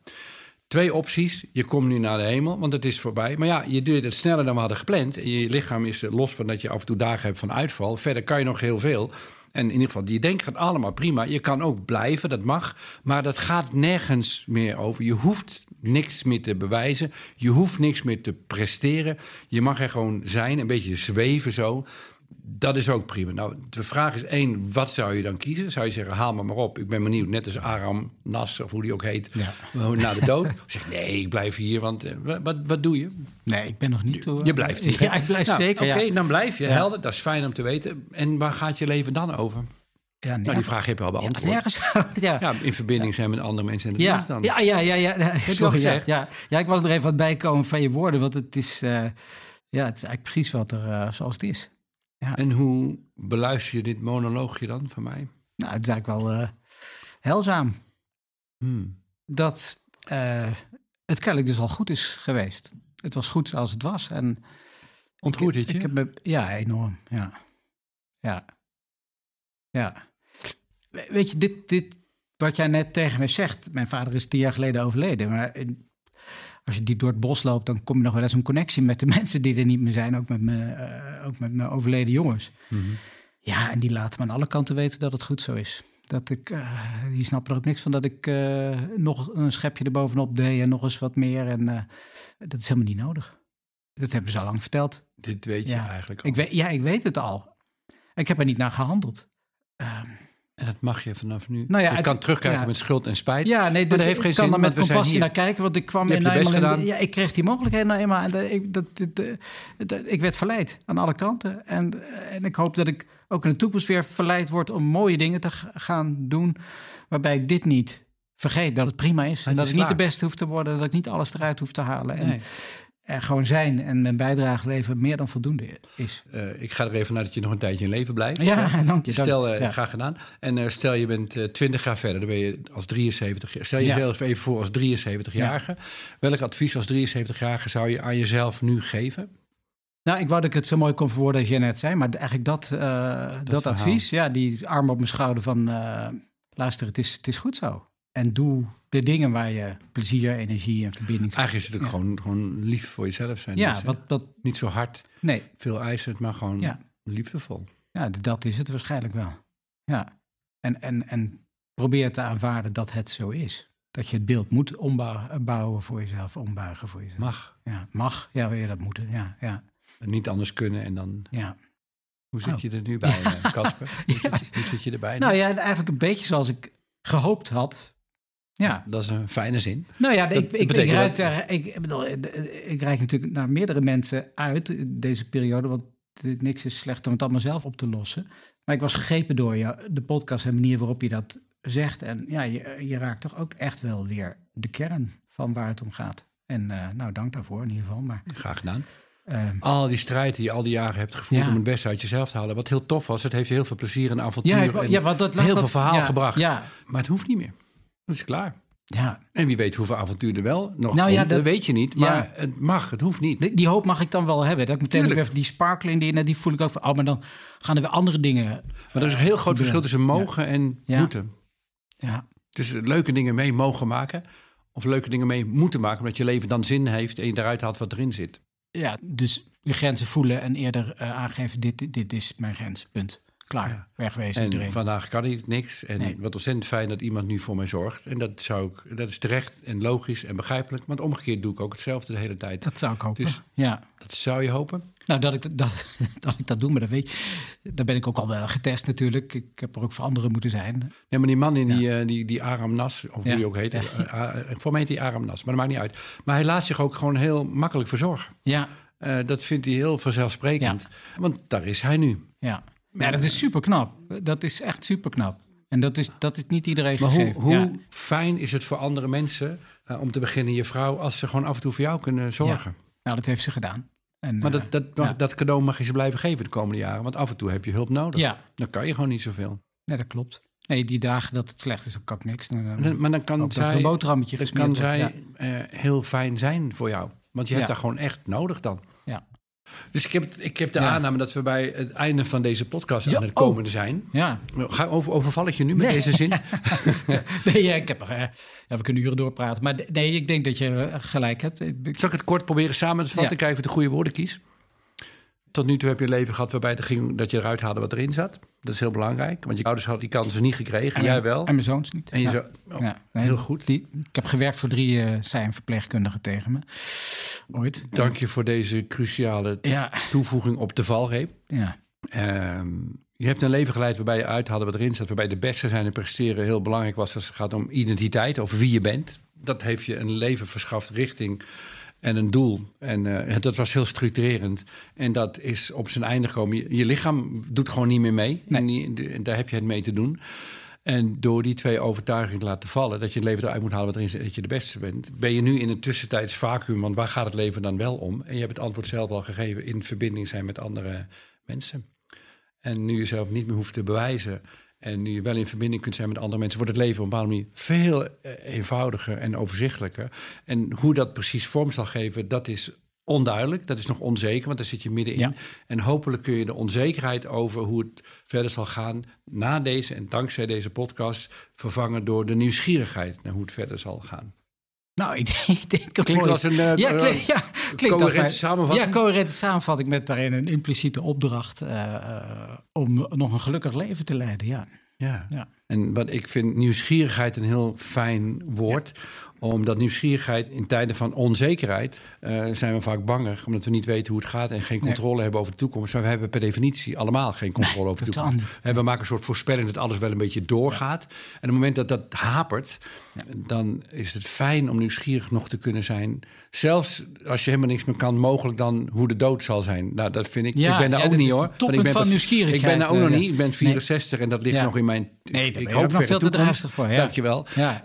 2 opties. Je komt nu naar de hemel, want het is voorbij. Maar ja, je doet het sneller dan we hadden gepland. En je lichaam is los van dat je af en toe dagen hebt van uitval. Verder kan je nog heel veel. En in ieder geval, die denkt gaat allemaal prima. Je kan ook blijven, dat mag. Maar dat gaat nergens meer over. Je hoeft niks meer te bewijzen. Je hoeft niks meer te presteren. Je mag er gewoon zijn, een beetje zweven zo. Dat is ook prima. Nou, de vraag is 1, wat zou je dan kiezen? Zou je zeggen, haal me maar op. Ik ben benieuwd, net als Aram Nasser, of hoe die ook heet, na de dood. Of zeg nee, ik blijf hier, want wat doe je? Nee, ik ben nog niet toe. Je blijft hier. Ja, ik blijf zeker. Oké, dan blijf je. Helder, dat is fijn om te weten. En waar gaat je leven dan over? Ja, nou, die vraag heb je al beantwoord. Ja, in verbinding zijn met andere mensen. En dat is dan. Ja. Heb je al gezegd? Ja, ik was er even wat bijkomen van je woorden, want het is eigenlijk precies wat er zoals het is. Ja. En hoe beluister je dit monoloogje dan van mij? Nou, het is eigenlijk wel heilzaam. Dat het kennelijk dus al goed is geweest. Het was goed zoals het was. En ontroert het je? Ja, enorm. Ja. Weet je, dit wat jij net tegen mij zegt. Mijn vader is 10 jaar geleden overleden. Maar als je diep door het bos loopt, dan kom je nog wel eens een connectie met de mensen die er niet meer zijn. Ook met mijn overleden jongens. Mm-hmm. Ja, en die laten me aan alle kanten weten dat het goed zo is. Die snappen er ook niks van dat ik nog een schepje erbovenop deed en nog eens wat meer. En dat is helemaal niet nodig. Dat hebben ze al lang verteld. Dit weet je eigenlijk al. Ik weet het al. Ik heb er niet naar gehandeld. En dat mag je vanaf nu. Nou ja, je kan terugkijken met schuld en spijt. Ja, nee, dat heeft geen zin. Ik kan er met compassie naar kijken, want ik kwam ik kreeg die mogelijkheden nou eenmaal. En ik werd verleid aan alle kanten. En ik hoop dat ik ook in de toekomst weer verleid word om mooie dingen te gaan doen, waarbij ik dit niet vergeet, dat het prima is. En dat ik niet de beste hoef te worden, dat ik niet alles eruit hoef te halen. En er gewoon zijn en mijn bijdrage leveren meer dan voldoende is. Ik ga er even naar dat je nog een tijdje in leven blijft. Ja, dank je. Graag gedaan. En stel je bent 20 jaar verder, dan ben je als 73. Stel je even voor als 73-jarige. Ja. Welk advies als 73-jarige zou je aan jezelf nu geven? Nou, ik wou dat ik het zo mooi kon verwoorden als je net zei, maar eigenlijk dat advies, die arm op mijn schouder van luister, het is goed zo. En doe de dingen waar je plezier, energie en verbinding... Eigenlijk is het ook gewoon lief voor jezelf zijn. Ja, dus, niet zo hard, veel eisend, maar gewoon liefdevol. Ja, dat is het waarschijnlijk wel. Ja. En probeer te aanvaarden dat het zo is. Dat je het beeld moet ombouwen voor jezelf, ombuigen voor jezelf. Mag. Ja, mag. Ja, wil je dat moeten. Ja. En niet anders kunnen en dan... Ja. Hoe zit je er nu bij, Casper? Hoe zit je erbij? Nou ja, eigenlijk een beetje zoals ik gehoopt had. Ja. Dat is een fijne zin. Nou ja, ik reik natuurlijk naar meerdere mensen uit deze periode, want niks is slechter om het allemaal zelf op te lossen. Maar ik was gegrepen door de podcast en de manier waarop je dat zegt. En ja, je raakt toch ook echt wel weer de kern van waar het om gaat. En dank daarvoor in ieder geval. Maar, graag gedaan. Al die strijd die je al die jaren hebt gevoerd om het beste uit jezelf te halen. Wat heel tof was, het heeft je heel veel plezier en avontuur heel veel verhaal gebracht. Ja. Maar het hoeft niet meer. Dat is klaar. Ja. En wie weet hoeveel avontuur er wel nog komt, dat weet je niet. Maar het mag, het hoeft niet. Die hoop mag ik dan wel hebben. Dat ik meteen even die sparkle in die voel ik ook van... maar dan gaan er weer andere dingen... Maar er is een heel groot verschil tussen mogen en moeten. Ja. Dus leuke dingen mee mogen maken... of leuke dingen mee moeten maken... omdat je leven dan zin heeft en je eruit haalt wat erin zit. Ja, dus je grenzen voelen en eerder aangeven... dit is mijn grens, punt. Klaar, wegwezen en iedereen. Vandaag kan ik niks. En wat ontzettend fijn dat iemand nu voor mij zorgt. En dat is terecht en logisch en begrijpelijk. Want omgekeerd doe ik ook hetzelfde de hele tijd. Dat zou ik hopen, dus, dat zou je hopen? Nou, dat ik dat doe, maar dat weet je. Daar ben ik ook al wel getest natuurlijk. Ik heb er ook voor anderen moeten zijn. Ja, maar die man in die Aram Nas, of hoe die ook heet. Voor mij heet die Aram Nas, maar dat maakt niet uit. Maar hij laat zich ook gewoon heel makkelijk verzorgen. Ja. Dat vindt hij heel vanzelfsprekend. Ja. Want daar is hij nu. Ja. Ja, dat is super knap. Dat is echt super knap. En dat is niet iedereen gegeven. Maar hoe fijn is het voor andere mensen, om te beginnen je vrouw, als ze gewoon af en toe voor jou kunnen zorgen? Ja. Nou, dat heeft ze gedaan. En, maar dat cadeau mag je ze blijven geven de komende jaren. Want af en toe heb je hulp nodig. Ja. Dan kan je gewoon niet zoveel. Nee, dat klopt. Nee, die dagen dat het slecht is, dan kan ik niks. Maar dan kan zij, een boterhammetje gesmeerd zij heel fijn zijn voor jou. Want je hebt daar gewoon echt nodig dan. Ja. Dus ik heb de aanname dat we bij het einde van deze podcast aan het komende zijn. Ja. Overval ik je nu met deze zin? Nee, we kunnen uren doorpraten. Maar nee, ik denk dat je gelijk hebt. Zal ik het kort proberen samen te vatten? Kijken of ik de goede woorden kies. Tot nu toe heb je een leven gehad waarbij het ging dat je eruit haalde wat erin zat. Dat is heel belangrijk, want je ouders hadden die kansen niet gekregen. En jij wel. En mijn zoons niet. En je heel goed. Ik heb gewerkt voor 3 verpleegkundigen tegen me. Ooit. Dank je voor deze cruciale toevoeging op de valreep. Ja. Je hebt een leven geleid waarbij je uithaalde wat erin zat. Waarbij de beste zijn en presteren heel belangrijk was als het gaat om identiteit. Over wie je bent. Dat heeft je een leven verschaft richting... en een doel. En dat was heel structurerend. En dat is op zijn einde gekomen. Je lichaam doet gewoon niet meer mee. Nee. En daar heb je het mee te doen. En door die 2 overtuigingen te laten vallen... dat je het leven eruit moet halen wat erin zit... dat je de beste bent... ben je nu in een tussentijds vacuüm. Want waar gaat het leven dan wel om? En je hebt het antwoord zelf al gegeven... in verbinding zijn met andere mensen. En nu je zelf niet meer hoeft te bewijzen... en nu je wel in verbinding kunt zijn met andere mensen... wordt het leven op een bepaalde manier veel eenvoudiger en overzichtelijker. En hoe dat precies vorm zal geven, dat is onduidelijk. Dat is nog onzeker, want daar zit je middenin. Ja. En hopelijk kun je de onzekerheid over hoe het verder zal gaan... na deze en dankzij deze podcast vervangen door de nieuwsgierigheid... naar hoe het verder zal gaan. Nou, ik denk... Klinkt als een coherente samenvatting. Ja, coherente samenvatting met daarin een impliciete opdracht... om nog een gelukkig leven te leiden, Ja. En wat ik vind nieuwsgierigheid een heel fijn woord... Omdat nieuwsgierigheid in tijden van onzekerheid... zijn we vaak banger, omdat we niet weten hoe het gaat... en geen controle hebben over de toekomst. Maar we hebben per definitie allemaal geen controle over de toekomst. En we maken een soort voorspelling dat alles wel een beetje doorgaat. En op het moment dat dat hapert... dan is het fijn om nieuwsgierig nog te kunnen zijn. Zelfs als je helemaal niks meer kan... mogelijk dan hoe de dood zal zijn. Nou, dat vind ik... ik ben daar ook niet, hoor. Ik ben van nieuwsgierigheid. Ik ben daar ook nog niet. Ik ben 64 en dat ligt nog in mijn... ik hoop nog veel te drastig voor. Dank je wel. Ja.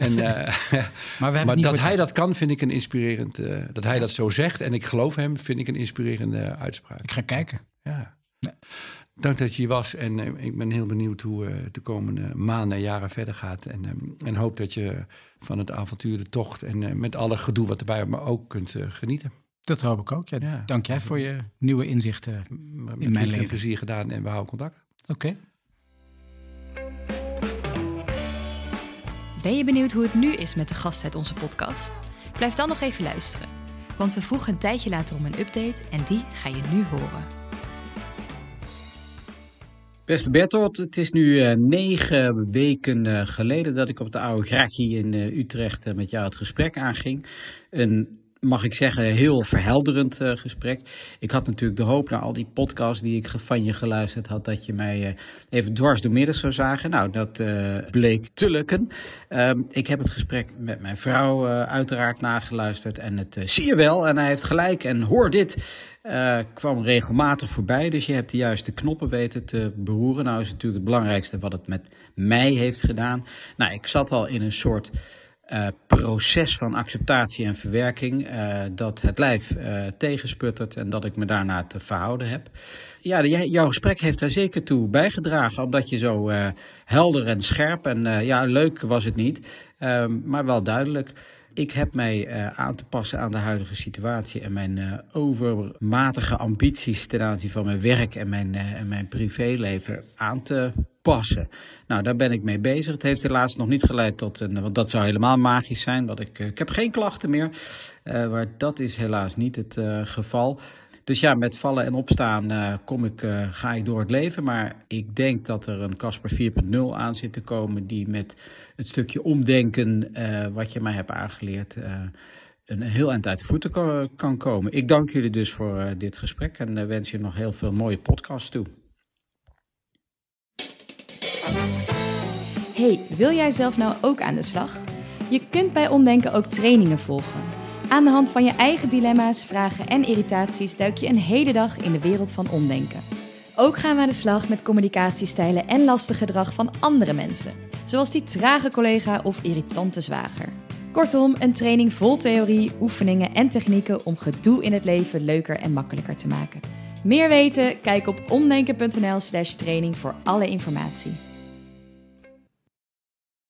Maar dat hij dat kan, vind ik een inspirerend... dat hij dat zo zegt en ik geloof hem... vind ik een inspirerende uitspraak. Ik ga kijken. Ja. Dank dat je hier was. En ik ben heel benieuwd hoe de komende maanden en jaren verder gaat. En hoop dat je van het avontuur, de tocht... en met alle gedoe wat erbij maar ook kunt genieten. Dat hoop ik ook. Ja. Dank jij voor je nieuwe inzichten in mijn leven. Met plezier gedaan en we houden contact. Oké. Ben je benieuwd hoe het nu is met de gast uit onze podcast? Blijf dan nog even luisteren. Want we vroegen een tijdje later om een update en die ga je nu horen. Beste Bertolt, het is nu 9 weken geleden dat ik op de oude Grachie in Utrecht met jou het gesprek aanging. Mag ik zeggen, een heel verhelderend gesprek. Ik had natuurlijk de hoop na al die podcasts die ik van je geluisterd had, dat je mij even dwars door midden zou zagen. Nou, dat bleek te lukken. Ik heb het gesprek met mijn vrouw uiteraard nageluisterd en het zie je wel. En hij heeft gelijk en hoor dit. Kwam regelmatig voorbij, dus je hebt de juiste knoppen weten te beroeren. Nou is natuurlijk het belangrijkste wat het met mij heeft gedaan. Nou, ik zat al in een soort proces van acceptatie en verwerking, dat het lijf tegensputtert en dat ik me daarna te verhouden heb. Ja, jouw gesprek heeft daar zeker toe bijgedragen, omdat je zo helder en scherp en leuk was het niet, maar wel duidelijk. Ik heb mij aan te passen aan de huidige situatie en mijn overmatige ambities ten aanzien van mijn werk en mijn privéleven aan te passen. Nou, daar ben ik mee bezig. Het heeft helaas nog niet geleid tot want dat zou helemaal magisch zijn. Ik heb geen klachten meer, maar dat is helaas niet het geval. Dus ja, met vallen en opstaan ga ik door het leven. Maar ik denk dat er een Casper 4.0 aan zit te komen die met het stukje omdenken wat je mij hebt aangeleerd een heel eind uit de voeten kan komen. Ik dank jullie dus voor dit gesprek en wens je nog heel veel mooie podcasts toe. Hey, wil jij zelf nou ook aan de slag? Je kunt bij Omdenken ook trainingen volgen. Aan de hand van je eigen dilemma's, vragen en irritaties duik je een hele dag in de wereld van omdenken. Ook gaan we aan de slag met communicatiestijlen en lastig gedrag van andere mensen. Zoals die trage collega of irritante zwager. Kortom, een training vol theorie, oefeningen en technieken om gedoe in het leven leuker en makkelijker te maken. Meer weten? Kijk op omdenken.nl/training voor alle informatie.